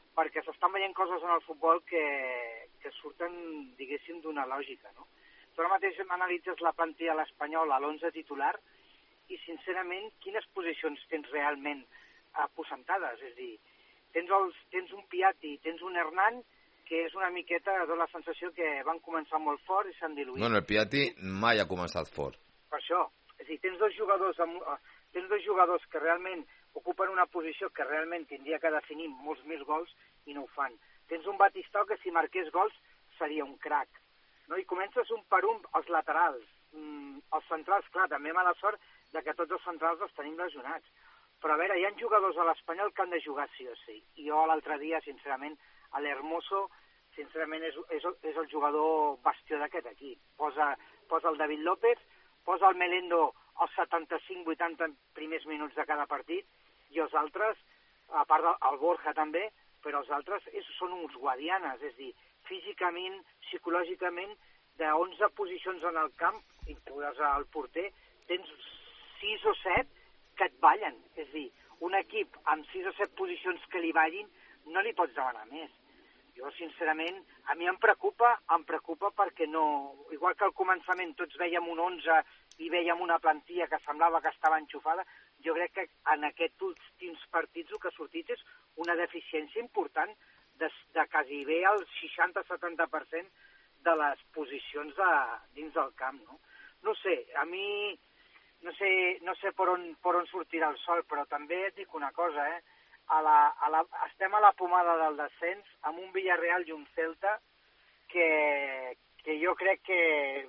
perquè s'estan veient coses en el futbol que, que surten, diguéssim, d'una lògica, no? Tu ara mateix analitzes la plantilla de l'Espanyol a l'onze titular i, sincerament, quines posicions tens realment aposentades? És a dir, tens, els, tens un Piatti, tens un Hernán, que és una miqueta, dona la sensació que van començar molt fort i s'han diluït. Bueno, el Piatti mai ha començat fort. Per això, és a dir, tens dos jugadors, amb, tens dos jugadors que realment ocupen una posició que realment tindria que definir molts més gols i no ho fan. Tens un Batistao que si marqués gols seria un crac, no? I comences un per un els laterals, mm, els centrals, clar, també mala sort de que tots els centrals els tenim lesionats. Però a veure, hi ha jugadors a l'Espanyol que han de jugar sí o sí. I jo l'altre dia, sincerament, a l'Hermoso, sincerament, és, és, és el jugador bastió d'aquest equip. Posa, posa el David López, posa el Melendo als setanta-cinc vuitanta primers minuts de cada partit, i els altres, a part del Borja també, però els altres és, són uns guadianes, és a dir, físicament, psicològicament, d'onze posicions en el camp, inclús el porter, tens sis o set que et ballen. És a dir, un equip amb sis o set posicions que li ballin, no li pots demanar més. Jo, sincerament, a mi em preocupa, em preocupa perquè no... Igual que al començament tots veiem un onze i veiem una plantilla que semblava que estava enxufada, jo crec que en aquests últims partits el que ha sortit és una deficiència important de, de quasi bé el seixanta setanta per cent de les posicions de, dins del camp, no? No sé, a mi no sé, no sé per, on, per on sortirà el sol, però també et dic una cosa, eh? A la, a la, estem a la pomada del descens amb un Villarreal i un Celta que, que jo crec que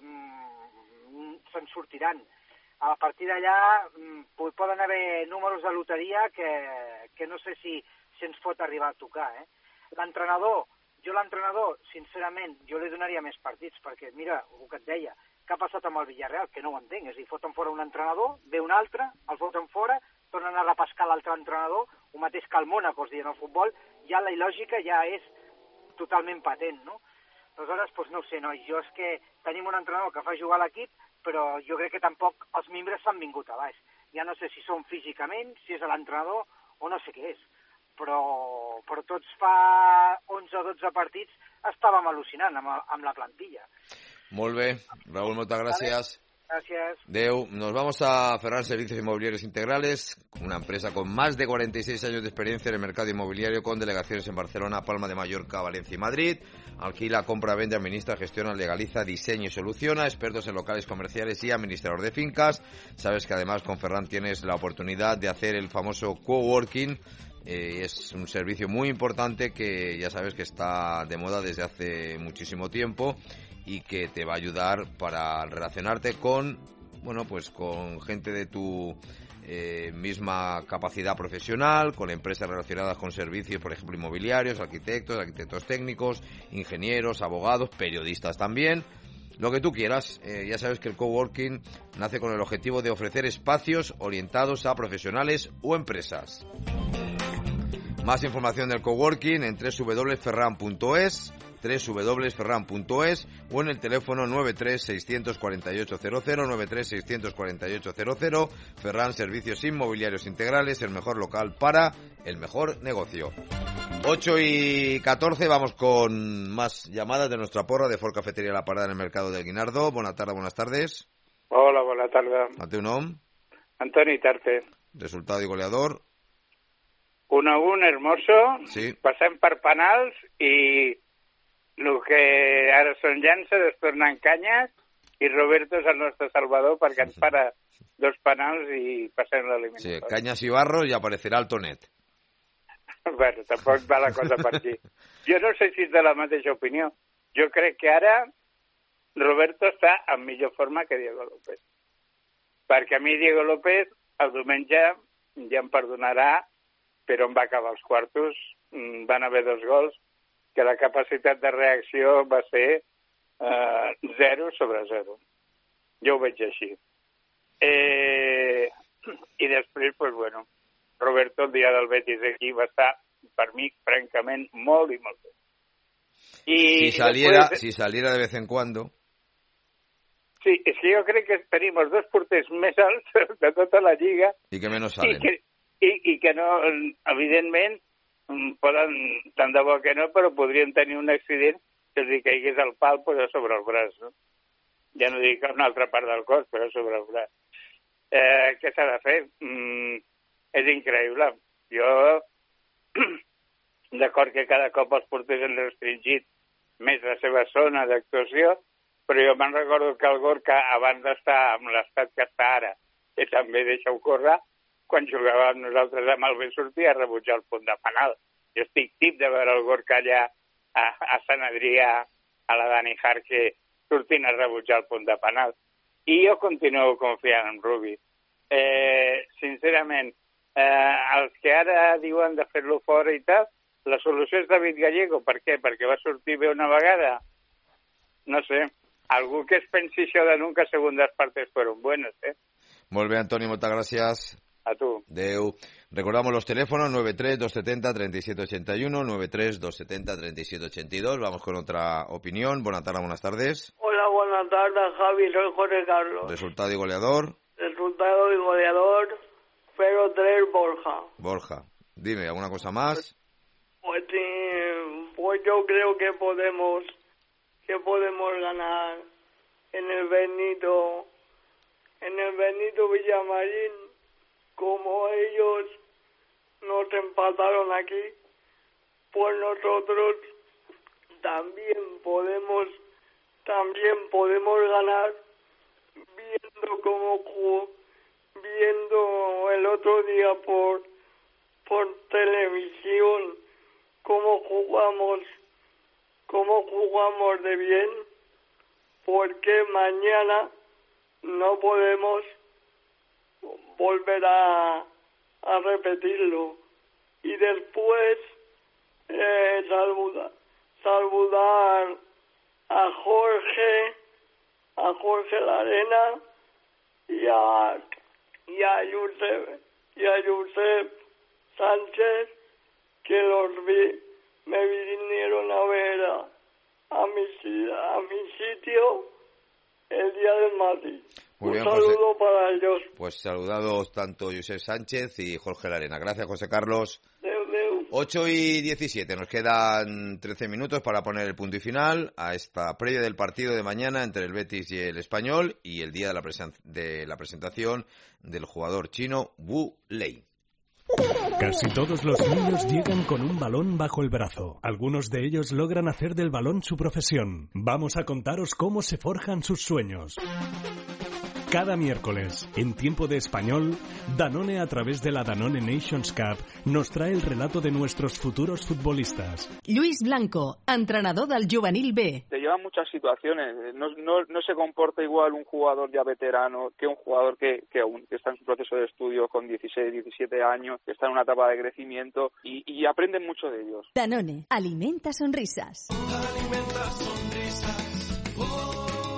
mm, se'n sortiran. A partir d'allà mm, poden haver números de loteria que, que no sé si se'ns pot arribar a tocar. Eh? L'entrenador, jo l'entrenador, sincerament, jo li donaria més partits, perquè mira, el que et deia, què ha passat amb el Villarreal? Que no ho entenc, és a dir, foten fora un entrenador, ve un altre, el foten fora, tornen a repescar l'altre entrenador, el mateix que el Mónaco, es diu en el futbol, ja la il·lògica ja és totalment patent, no? Aleshores, doncs no ho sé, no? Jo és que tenim un entrenador que fa jugar l'equip, però jo crec que tampoc els membres s'han vingut a baix. Ja no sé si són físicament, si és l'entrenador o no sé què és, però, però tots fa onze o dotze partits estàvem al·lucinant amb, amb la plantilla. Molt bé, Raúl, moltes gràcies. Gracias. Deu, nos vamos a Ferran Servicios Inmobiliarios Integrales, una empresa con más de cuarenta y seis años de experiencia en el mercado inmobiliario, con delegaciones en Barcelona, Palma de Mallorca, Valencia y Madrid. Alquila, compra, vende, administra, gestiona, legaliza, diseña y soluciona. Expertos en locales comerciales y administrador de fincas. Sabes que además con Ferran tienes la oportunidad de hacer el famoso coworking. Eh, es un servicio muy importante que ya sabes que está de moda desde hace muchísimo tiempo y que te va a ayudar para relacionarte con, bueno, pues con gente de tu eh, misma capacidad profesional, con empresas relacionadas con servicios, por ejemplo, inmobiliarios, arquitectos, arquitectos técnicos, ingenieros, abogados, periodistas también. Lo que tú quieras. Eh, ya sabes que el coworking nace con el objetivo de ofrecer espacios orientados a profesionales o empresas. Más información del coworking en doble u doble u doble u punto ferran punto es, doble u doble u doble u punto ferran punto es o en el teléfono nueve tres seis cuatro ocho cero cero, nueve tres seis cuatro ocho cero cero. Ferran Servicios Inmobiliarios Integrales, el mejor local para el mejor negocio. ocho y catorce, vamos con más llamadas de nuestra porra de Ford Cafetería La Parada en el Mercado del Guinardó. Buenas tardes, buenas tardes. Hola, bona tarda. El teu nom? Antoni Tarte. Resultado y goleador? un a un, Hermoso. Sí. Passem per penals i el que ara són llances es tornen canyes i Roberto és el nostre salvador perquè ens para dos penals i passem l'eliminatori. Sí, Cañas y Barros y aparecerá el Tonet. Bueno, tampoc va la cosa per aquí. Jo no sé si és de la mateixa opinió. Jo crec que ara Roberto està en millor forma que Diego López. Perquè a mi Diego López el diumenge ja em perdonarà, però on va acabar els quartos van haver dos gols que la capacitat de reacció va ser eh, zero sobre zero. Jo ho veig així. Eh, I després, pues bueno, Roberto el dia del Betis aquí va estar, per mi, francament, molt i molt bé. I si saliera, después, si saliera de vez en cuando... Sí, és que jo crec que tenim els dos porters més alts de tota la lliga i que menys salen. I que, i, i que no, evidentment, poden, tant de bo que no, però podrien tenir un accident que els hi caigués el pal pues, sobre el braç, no? Ja no dic a una altra part del cos, però sobre el braç. Eh, què s'ha de fer? Mm, és increïble. Jo, d'acord que cada cop els porters han restringit més la seva zona d'actuació, però jo me'n recordo que el Gorka, abans d'estar en l'estat que està ara, que també deixa-ho córrer, quan jugàvem nosaltres amb el Ben sortia a rebutjar el punt de penal. Jo estic tip de veure el Gorka allà a, a Sant Adrià, a la Dani Jarque, sortint a rebutjar el punt de penal. I jo continuo confiant en Rubi. Eh, sincerament, eh, els que ara diuen de fer-lo fora i tal, la solució és David Gallego. Per què? Perquè va sortir bé una vegada? No sé. Algú que es pensi això de nunca segundas partes fueron buenas, eh? Molt bé, Antoni, moltes gràcies. A tu. Adeu. Recordamos los teléfonos nueve tres dos setenta treinta y siete ochenta y uno, nueve tres dos setenta treinta y siete ochenta y dos. Vamos con otra opinión. Buenas tardes, buenas tardes. Hola, buenas tardes, Javi. Soy Jorge Carlos. Resultado y goleador. Resultado y goleador, cero tres Borja. Borja. Dime, ¿alguna cosa más? Pues sí, pues yo creo que podemos, que podemos ganar en el Benito, en el Benito Villamarín, como ellos nos empataron aquí, pues nosotros también podemos, también podemos ganar viendo cómo viendo el otro día por por televisión cómo jugamos, cómo jugamos de bien, porque mañana no podemos volver a, a repetirlo. Y después eh, saludar, saludar a Jorge, a Jorge Larena y a, y a Josep, y a Josep Sánchez, que los vi, me vinieron a ver a, a, mi, a mi sitio el día del Madrid. Muy bien, un saludo José. para ellos. Pues saludados tanto Josep Sánchez y Jorge Larena. Gracias, José Carlos. Deu, deu. ocho y diecisiete. Nos quedan trece minutos para poner el punto y final a esta previa del partido de mañana entre el Betis y el Español y el día de la, presen- de la presentación del jugador chino Wu Lei. Casi todos los niños llegan con un balón bajo el brazo. Algunos de ellos logran hacer del balón su profesión. Vamos a contaros cómo se forjan sus sueños. Cada miércoles, en Tiempo de Español, Danone, a través de la Danone Nations Cup, nos trae el relato de nuestros futuros futbolistas. Lluís Blanco, entrenador del Juvenil B. Te llevan muchas situaciones. No, no, no se comporta igual un jugador ya veterano que un jugador que, que, aún, que está en su proceso de estudio con dieciséis, diecisiete años, que está en una etapa de crecimiento y, y aprenden mucho de ellos. Danone, alimenta sonrisas. Alimenta sonrisas. Oh.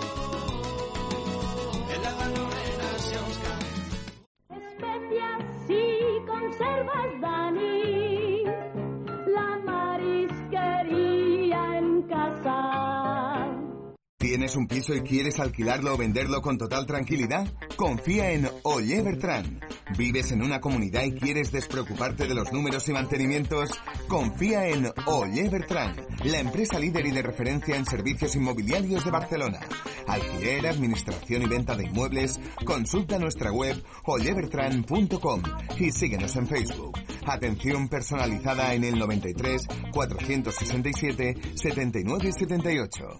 Especias y conservas Dani, la marisquería en casa. ¿Tienes un piso y quieres alquilarlo o venderlo con total tranquilidad? Confía en Oller Bertran. ¿Vives en una comunidad y quieres despreocuparte de los números y mantenimientos? Confía en Oller Bertran, la empresa líder y de referencia en servicios inmobiliarios de Barcelona. Alquiler, administración y venta de inmuebles. Consulta nuestra web oller bertran punto com y síguenos en Facebook. Atención personalizada en el noventa y tres, cuatrocientos sesenta y siete, setenta y nueve setenta y ocho.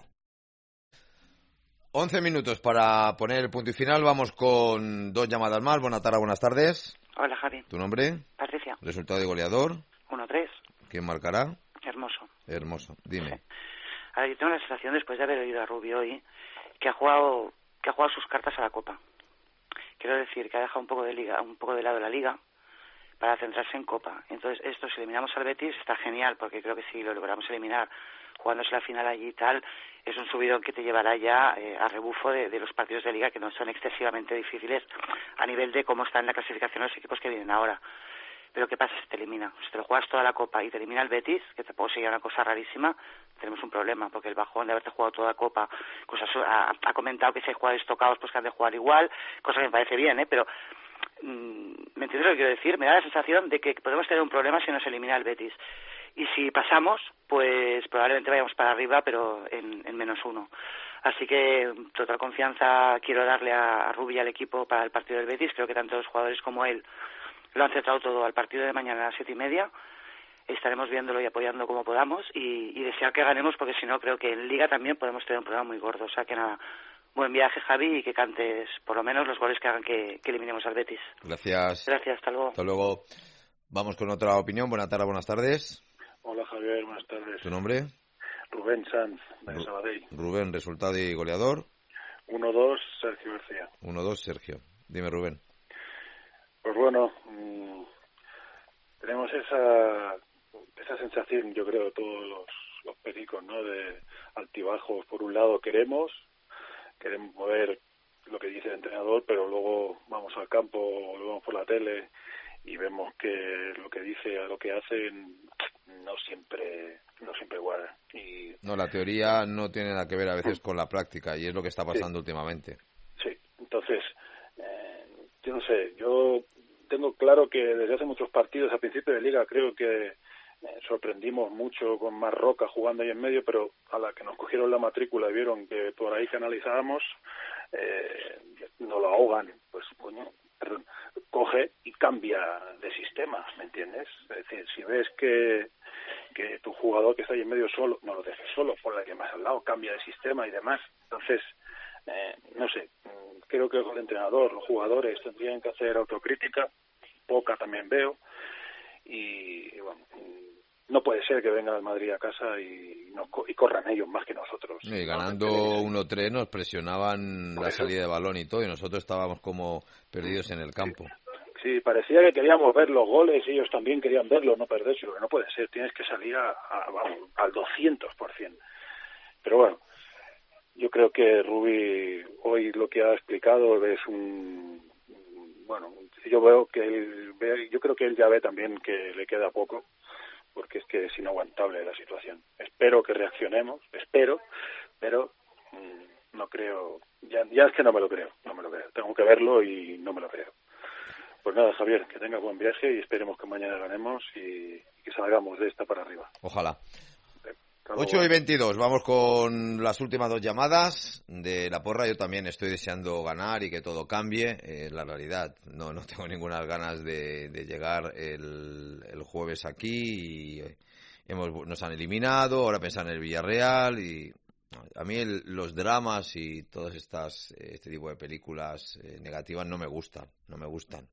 once minutos para poner el punto y final. Vamos con dos llamadas más. Buenas tardes, buenas tardes. Hola, Javi. ¿Tu nombre? Patricia. Resultado de goleador. uno tres. ¿Quién marcará? Hermoso. Hermoso. Dime. A ver, yo tengo la sensación, después de haber oído a Rubio hoy, que ha jugado que ha jugado sus cartas a la Copa. Quiero decir que ha dejado un poco de liga, un poco de lado la Liga para centrarse en Copa. Entonces, esto, si eliminamos al Betis, está genial, porque creo que si lo logramos eliminar jugándose la final allí y tal, es un subidón que te llevará ya eh, a rebufo de, de los partidos de Liga, que no son excesivamente difíciles a nivel de cómo están en la clasificación los equipos que vienen ahora. Pero ¿qué pasa si te elimina? Si te lo juegas toda la Copa y te elimina el Betis, que tampoco sería una cosa rarísima, tenemos un problema, porque el bajón de haberte jugado toda la Copa, cosas, ha, ha comentado que si hay jugadores tocados, pues que han de jugar igual, cosa que me parece bien, ¿eh? Pero ¿me entiendes lo que quiero decir? Me da la sensación de que podemos tener un problema si nos elimina el Betis. Y si pasamos, pues probablemente vayamos para arriba, pero en, en menos uno. Así que total confianza quiero darle a, a Rubi y al equipo para el partido del Betis. Creo que tanto los jugadores como él lo han centrado todo al partido de mañana a las siete y media. Estaremos viéndolo y apoyando como podamos y, y desear que ganemos, porque si no creo que en Liga también podemos tener un problema muy gordo. O sea que nada, buen viaje, Javi, y que cantes por lo menos los goles que hagan que, que eliminemos al Betis. Gracias. Gracias, hasta luego. Hasta luego. Vamos con otra opinión. Buenas tardes, buenas tardes. Hola Javier, buenas tardes. ¿Tu nombre? Rubén Sanz, de Ru- Sabadell. Rubén, resultado y goleador. uno dos, Sergio García. uno dos, Sergio. Dime, Rubén. Pues bueno, mmm, tenemos esa esa sensación, yo creo, todos los, los pericos, ¿no? De altibajos. Por un lado queremos, queremos mover lo que dice el entrenador, pero luego vamos al campo, o lo vemos por la tele y vemos que lo que dice a lo que hacen no siempre no siempre iguala. Y No, la teoría no tiene nada que ver a veces con la práctica y es lo que está pasando Sí. últimamente. sí, entonces eh, yo no sé, yo tengo claro que desde hace muchos partidos a principio de liga creo que eh, sorprendimos mucho con Marroca jugando ahí en medio, pero a la que nos cogieron la matrícula y vieron que por ahí canalizábamos, eh, no lo ahogan, pues coño, perdón, coge y cambia de sistema, ¿me entiendes? Es decir, si ves que, que tu jugador que está ahí en medio solo, no lo dejes solo, por la que más al lado, cambia de sistema y demás. Entonces, eh, no sé, creo que el entrenador, los jugadores tendrían que hacer autocrítica, poca también veo, y, y bueno, no puede ser que venga el Madrid a casa y, no, y corran ellos más que nosotros. Y ganando uno tres nos presionaban la salida de balón y todo, y nosotros estábamos como perdidos en el campo. Sí, parecía que queríamos ver los goles y ellos también querían verlos, no perderse, pero no puede ser, tienes que salir a, a, vamos, al doscientos por ciento. Pero bueno, yo creo que Rubi hoy lo que ha explicado es un... Bueno, yo veo que él ve, yo creo que él ya ve también que le queda poco, porque es que es inaguantable la situación. Espero que reaccionemos, espero, pero mmm, no creo, ya, ya es que no me lo creo, no me lo creo. Tengo que verlo y no me lo creo. Pues nada, Javier, que tengas buen viaje y esperemos que mañana ganemos y, y que salgamos de esta para arriba. Ojalá. ocho y veintidós, vamos con las últimas dos llamadas de la porra. Yo también estoy deseando ganar y que todo cambie. Eh, la realidad, no no tengo ninguna ganas de, de llegar el, el jueves aquí y hemos, nos han eliminado, ahora pensar en el Villarreal y a mí el, los dramas y todas estas este tipo de películas eh, negativas no me gustan, no me gustan.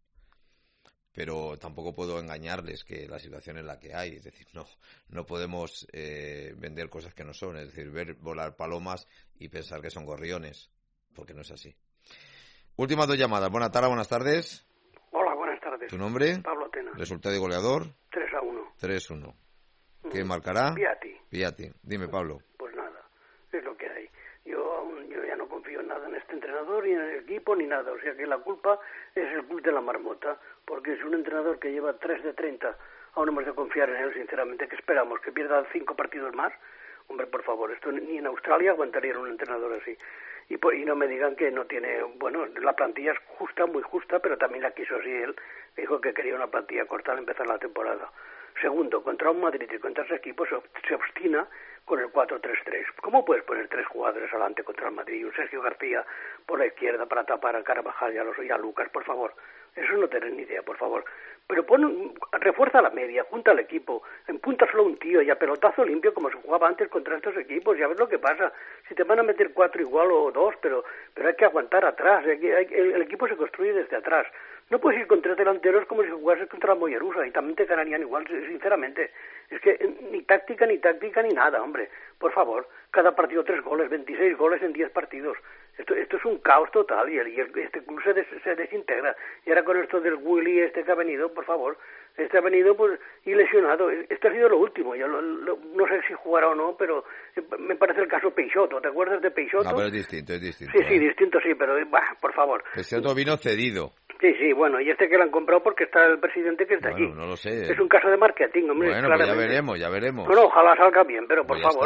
Pero tampoco puedo engañarles que la situación es la que hay, es decir, no no podemos eh, vender cosas que no son, es decir, ver volar palomas y pensar que son gorriones, porque no es así. Últimas dos llamadas. Buenas tardes, buenas tardes. Hola, buenas tardes. ¿Tu nombre? Pablo Tena. Resultado y goleador. tres a uno. tres uno. ¿Qué marcará? Piatti. Piatti. Dime, Pablo. Pues nada, es lo que hay. Yo aún yo ya no confío en nada en este entrenador, ni en el equipo, ni nada. O sea que la culpa es el club de la marmota, porque es un entrenador que lleva tres de treinta. Aún hemos de confiar en él, sinceramente. ¿Qué esperamos? ¿Que pierda cinco partidos más? Hombre, por favor, esto ni en Australia aguantarían un entrenador así. Y, por, y no me digan que no tiene... Bueno, la plantilla es justa, muy justa, pero también la quiso así él. Dijo que quería una plantilla corta al empezar la temporada. Segundo, contra un Madrid y contra ese equipo se, se obstina con el cuatro tres tres. ¿Cómo puedes poner tres jugadores adelante contra el Madrid y un Sergio García por la izquierda para tapar a Carvajal y a, los, y a Lucas, por favor? Eso no tenés ni idea, por favor. Pero pon, refuerza la media, junta al equipo, empunta solo un tío y a pelotazo limpio como se jugaba antes contra estos equipos, y a ver lo que pasa. Si te van a meter cuatro igual o dos, pero pero hay que aguantar atrás, hay que, hay, el, el equipo se construye desde atrás. No puedes ir con tres delanteros como si jugases contra la Mollerusa y también te ganarían igual, sinceramente. Es que ni táctica, ni táctica, ni nada, hombre. Por favor, cada partido tres goles, veintiséis goles en diez partidos. Esto esto es un caos total y, el, y el, este club se, des, se desintegra. Y ahora con esto del Willy este que ha venido, por favor, este ha venido pues y lesionado. Esto ha sido lo último. Yo lo, lo, no sé si jugará o no, pero me parece el caso Peixoto. ¿Te acuerdas de Peixoto? No, pero es distinto, es distinto. Sí, ¿eh? sí, distinto sí, pero bah, por favor. Peixoto vino cedido. Sí, sí, bueno, y este que lo han comprado porque está el presidente que está bueno, allí. No lo sé. Es un caso de marketing, hombre. Bueno, pues ya veremos, ya veremos. Bueno, ojalá salga bien, pero por pues favor, está.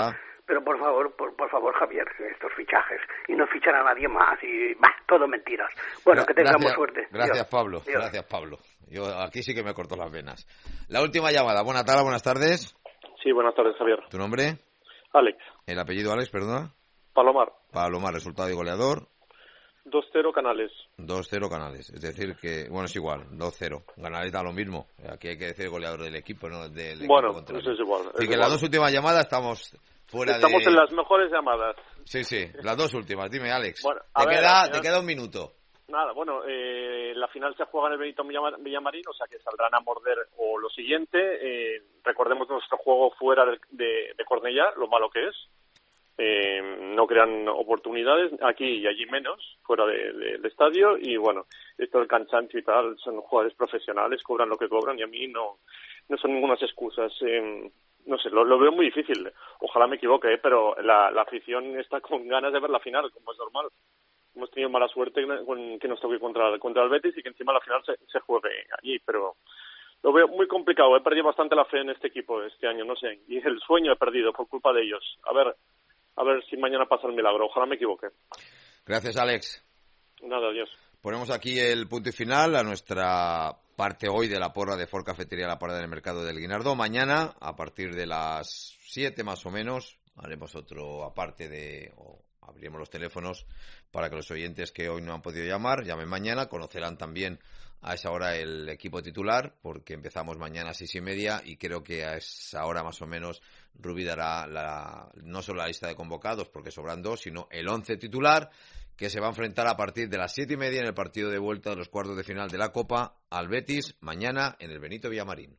Pero por favor, por, por favor, Javier, estos fichajes, y no fichan a nadie más, y bah, todo mentiras. Bueno, Gra- que tengamos gracias, suerte. Gracias, Dios. Pablo. Dios. Gracias, Pablo. Yo aquí sí que me corto las venas. La última llamada. Buenas tardes, buenas tardes. Sí, buenas tardes, Javier. ¿Tu nombre? Alex. ¿El apellido Alex, perdona? Palomar. Palomar, resultado y goleador. dos cero Canales. dos cero Canales. Es decir que, bueno, es igual, dos cero. Canales da lo mismo. Aquí hay que decir goleador del equipo, no del equipo Bueno, contrario. pues es igual. Así es que igual. las dos últimas llamadas estamos fuera Estamos de... en las mejores llamadas. Sí, sí, las dos últimas. Dime, Alex. Bueno, a te, ver, queda, al final- te queda un minuto. Nada, bueno, eh, la final se juega en el Benito Villama- Villamarín, o sea que saldrán a morder o lo siguiente. Eh, recordemos nuestro juego fuera de, de, de Cornellá, lo malo que es. Eh, no crean oportunidades, aquí y allí menos, fuera de, de, del estadio. Y bueno, esto del cansancio y tal, son jugadores profesionales, cobran lo que cobran y a mí no, no son ninguna excusas. Eh, no sé, lo, lo veo muy difícil. Ojalá me equivoque, ¿eh? Pero la, la afición está con ganas de ver la final, como es normal. Hemos tenido mala suerte con que nos toque contra, contra el Betis y que encima la final se, se juegue allí, pero lo veo muy complicado. He perdido bastante la fe en este equipo este año, no sé, y el sueño he perdido por culpa de ellos. A ver, a ver si mañana pasa el milagro. Ojalá me equivoque. Gracias, Alex. Nada, adiós. Ponemos aquí el punto y final a nuestra parte hoy de la porra de Ford Cafetería La Parada del Mercado del Guinardó. Mañana, a partir de las siete más o menos, haremos otro aparte de... Oh, abriremos los teléfonos para que los oyentes que hoy no han podido llamar llamen mañana. Conocerán también a esa hora el equipo titular, porque empezamos mañana a seis y media y creo que a esa hora más o menos Rubí dará la, no solo la lista de convocados, porque sobran dos, sino el once titular, que se va a enfrentar a partir de las siete y media en el partido de vuelta de los cuartos de final de la Copa al Betis, mañana en el Benito Villamarín.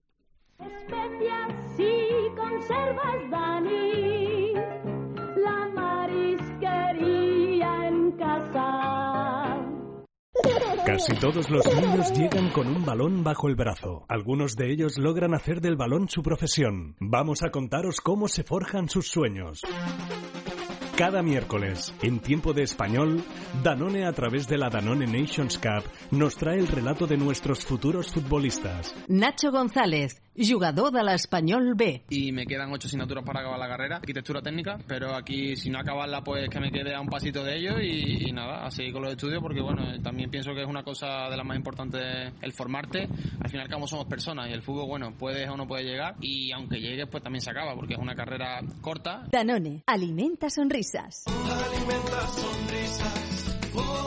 Especias si conservas, Dani, la marisquería en casa. Casi todos los niños llegan con un balón bajo el brazo. Algunos de ellos logran hacer del balón su profesión. Vamos a contaros cómo se forjan sus sueños. Cada miércoles, en Tiempo de Español, Danone, a través de la Danone Nations Cup, nos trae el relato de nuestros futuros futbolistas. Nacho González, jugador de l'Espanyol B. Y me quedan ocho asignaturas para acabar la carrera, arquitectura técnica, pero aquí si no acabarla pues que me quede a un pasito de ello y, y nada, a seguir con los estudios porque bueno, también pienso que es una cosa de las más importantes el formarte. Al final como somos personas y el fútbol, bueno, puedes o no puedes llegar y aunque llegues pues también se acaba porque es una carrera corta. Danone, alimenta sonrisas. Alimenta sonrisas.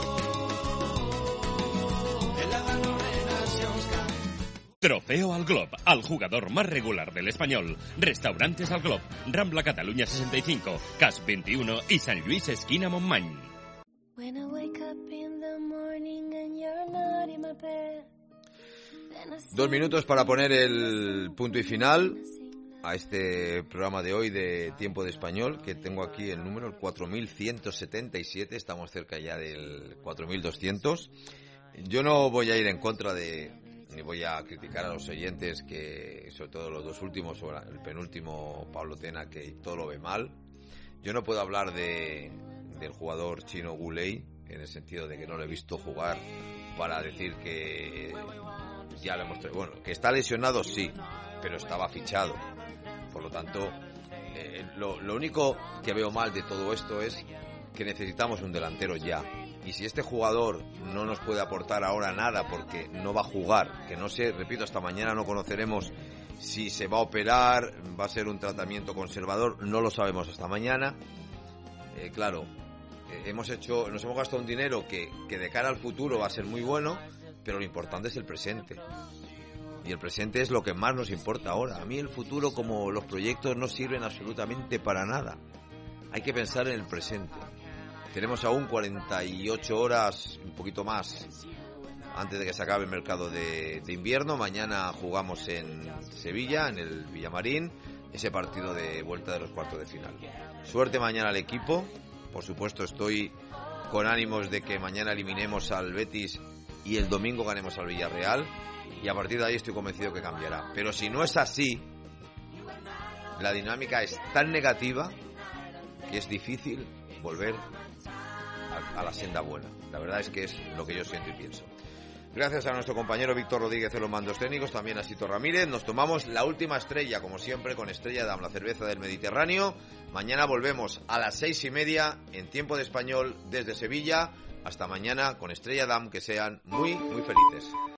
Oh, en la Danone Nations Cup. Trofeo al Glob, al jugador más regular del Español. Restaurantes al Glob, Rambla Cataluña sesenta y cinco, Cas veintiuno y San Luis esquina Montmany. When I wake up in the morning and you're not in my bed. Dos minutos para poner el punto y final a este programa de hoy de Tiempo de Español, que tengo aquí el número, el cuatro mil ciento setenta y siete, estamos cerca ya del cuatro mil doscientos. Yo no voy a ir en contra de, ni voy a criticar a los oyentes, que sobre todo los dos últimos, o el penúltimo, Pablo Tena, que todo lo ve mal. Yo no puedo hablar de del jugador chino Gulei, en el sentido de que no lo he visto jugar, para decir que ya lo hemos traído. Bueno, que está lesionado, sí, pero estaba fichado. Por lo tanto, eh, lo, lo único que veo mal de todo esto es que necesitamos un delantero ya. Y si este jugador no nos puede aportar ahora nada porque no va a jugar, que no sé, repito, hasta mañana no conoceremos si se va a operar, va a ser un tratamiento conservador, no lo sabemos hasta mañana. Eh, claro, eh, hemos hecho, nos hemos gastado un dinero que, que de cara al futuro va a ser muy bueno, pero lo importante es el presente. Y el presente es lo que más nos importa ahora. A mí el futuro, como los proyectos, no sirven absolutamente para nada. Hay que pensar en el presente. Tenemos aún cuarenta y ocho horas, un poquito más, antes de que se acabe el mercado de, de invierno. Mañana jugamos en Sevilla, en el Villamarín, ese partido de vuelta de los cuartos de final. Suerte mañana al equipo. Por supuesto, estoy con ánimos de que mañana eliminemos al Betis y el domingo ganemos al Villarreal. Y a partir de ahí estoy convencido que cambiará. Pero si no es así, la dinámica es tan negativa que es difícil volver a, a la senda buena. La verdad es que es lo que yo siento y pienso. Gracias a nuestro compañero Víctor Rodríguez en los mandos técnicos, también a Sito Ramírez. Nos tomamos la última estrella, como siempre, con Estrella Damm, la cerveza del Mediterráneo. Mañana volvemos a las seis y media en Tiempo de Español desde Sevilla. Hasta mañana con Estrella Damm, que sean muy, muy felices.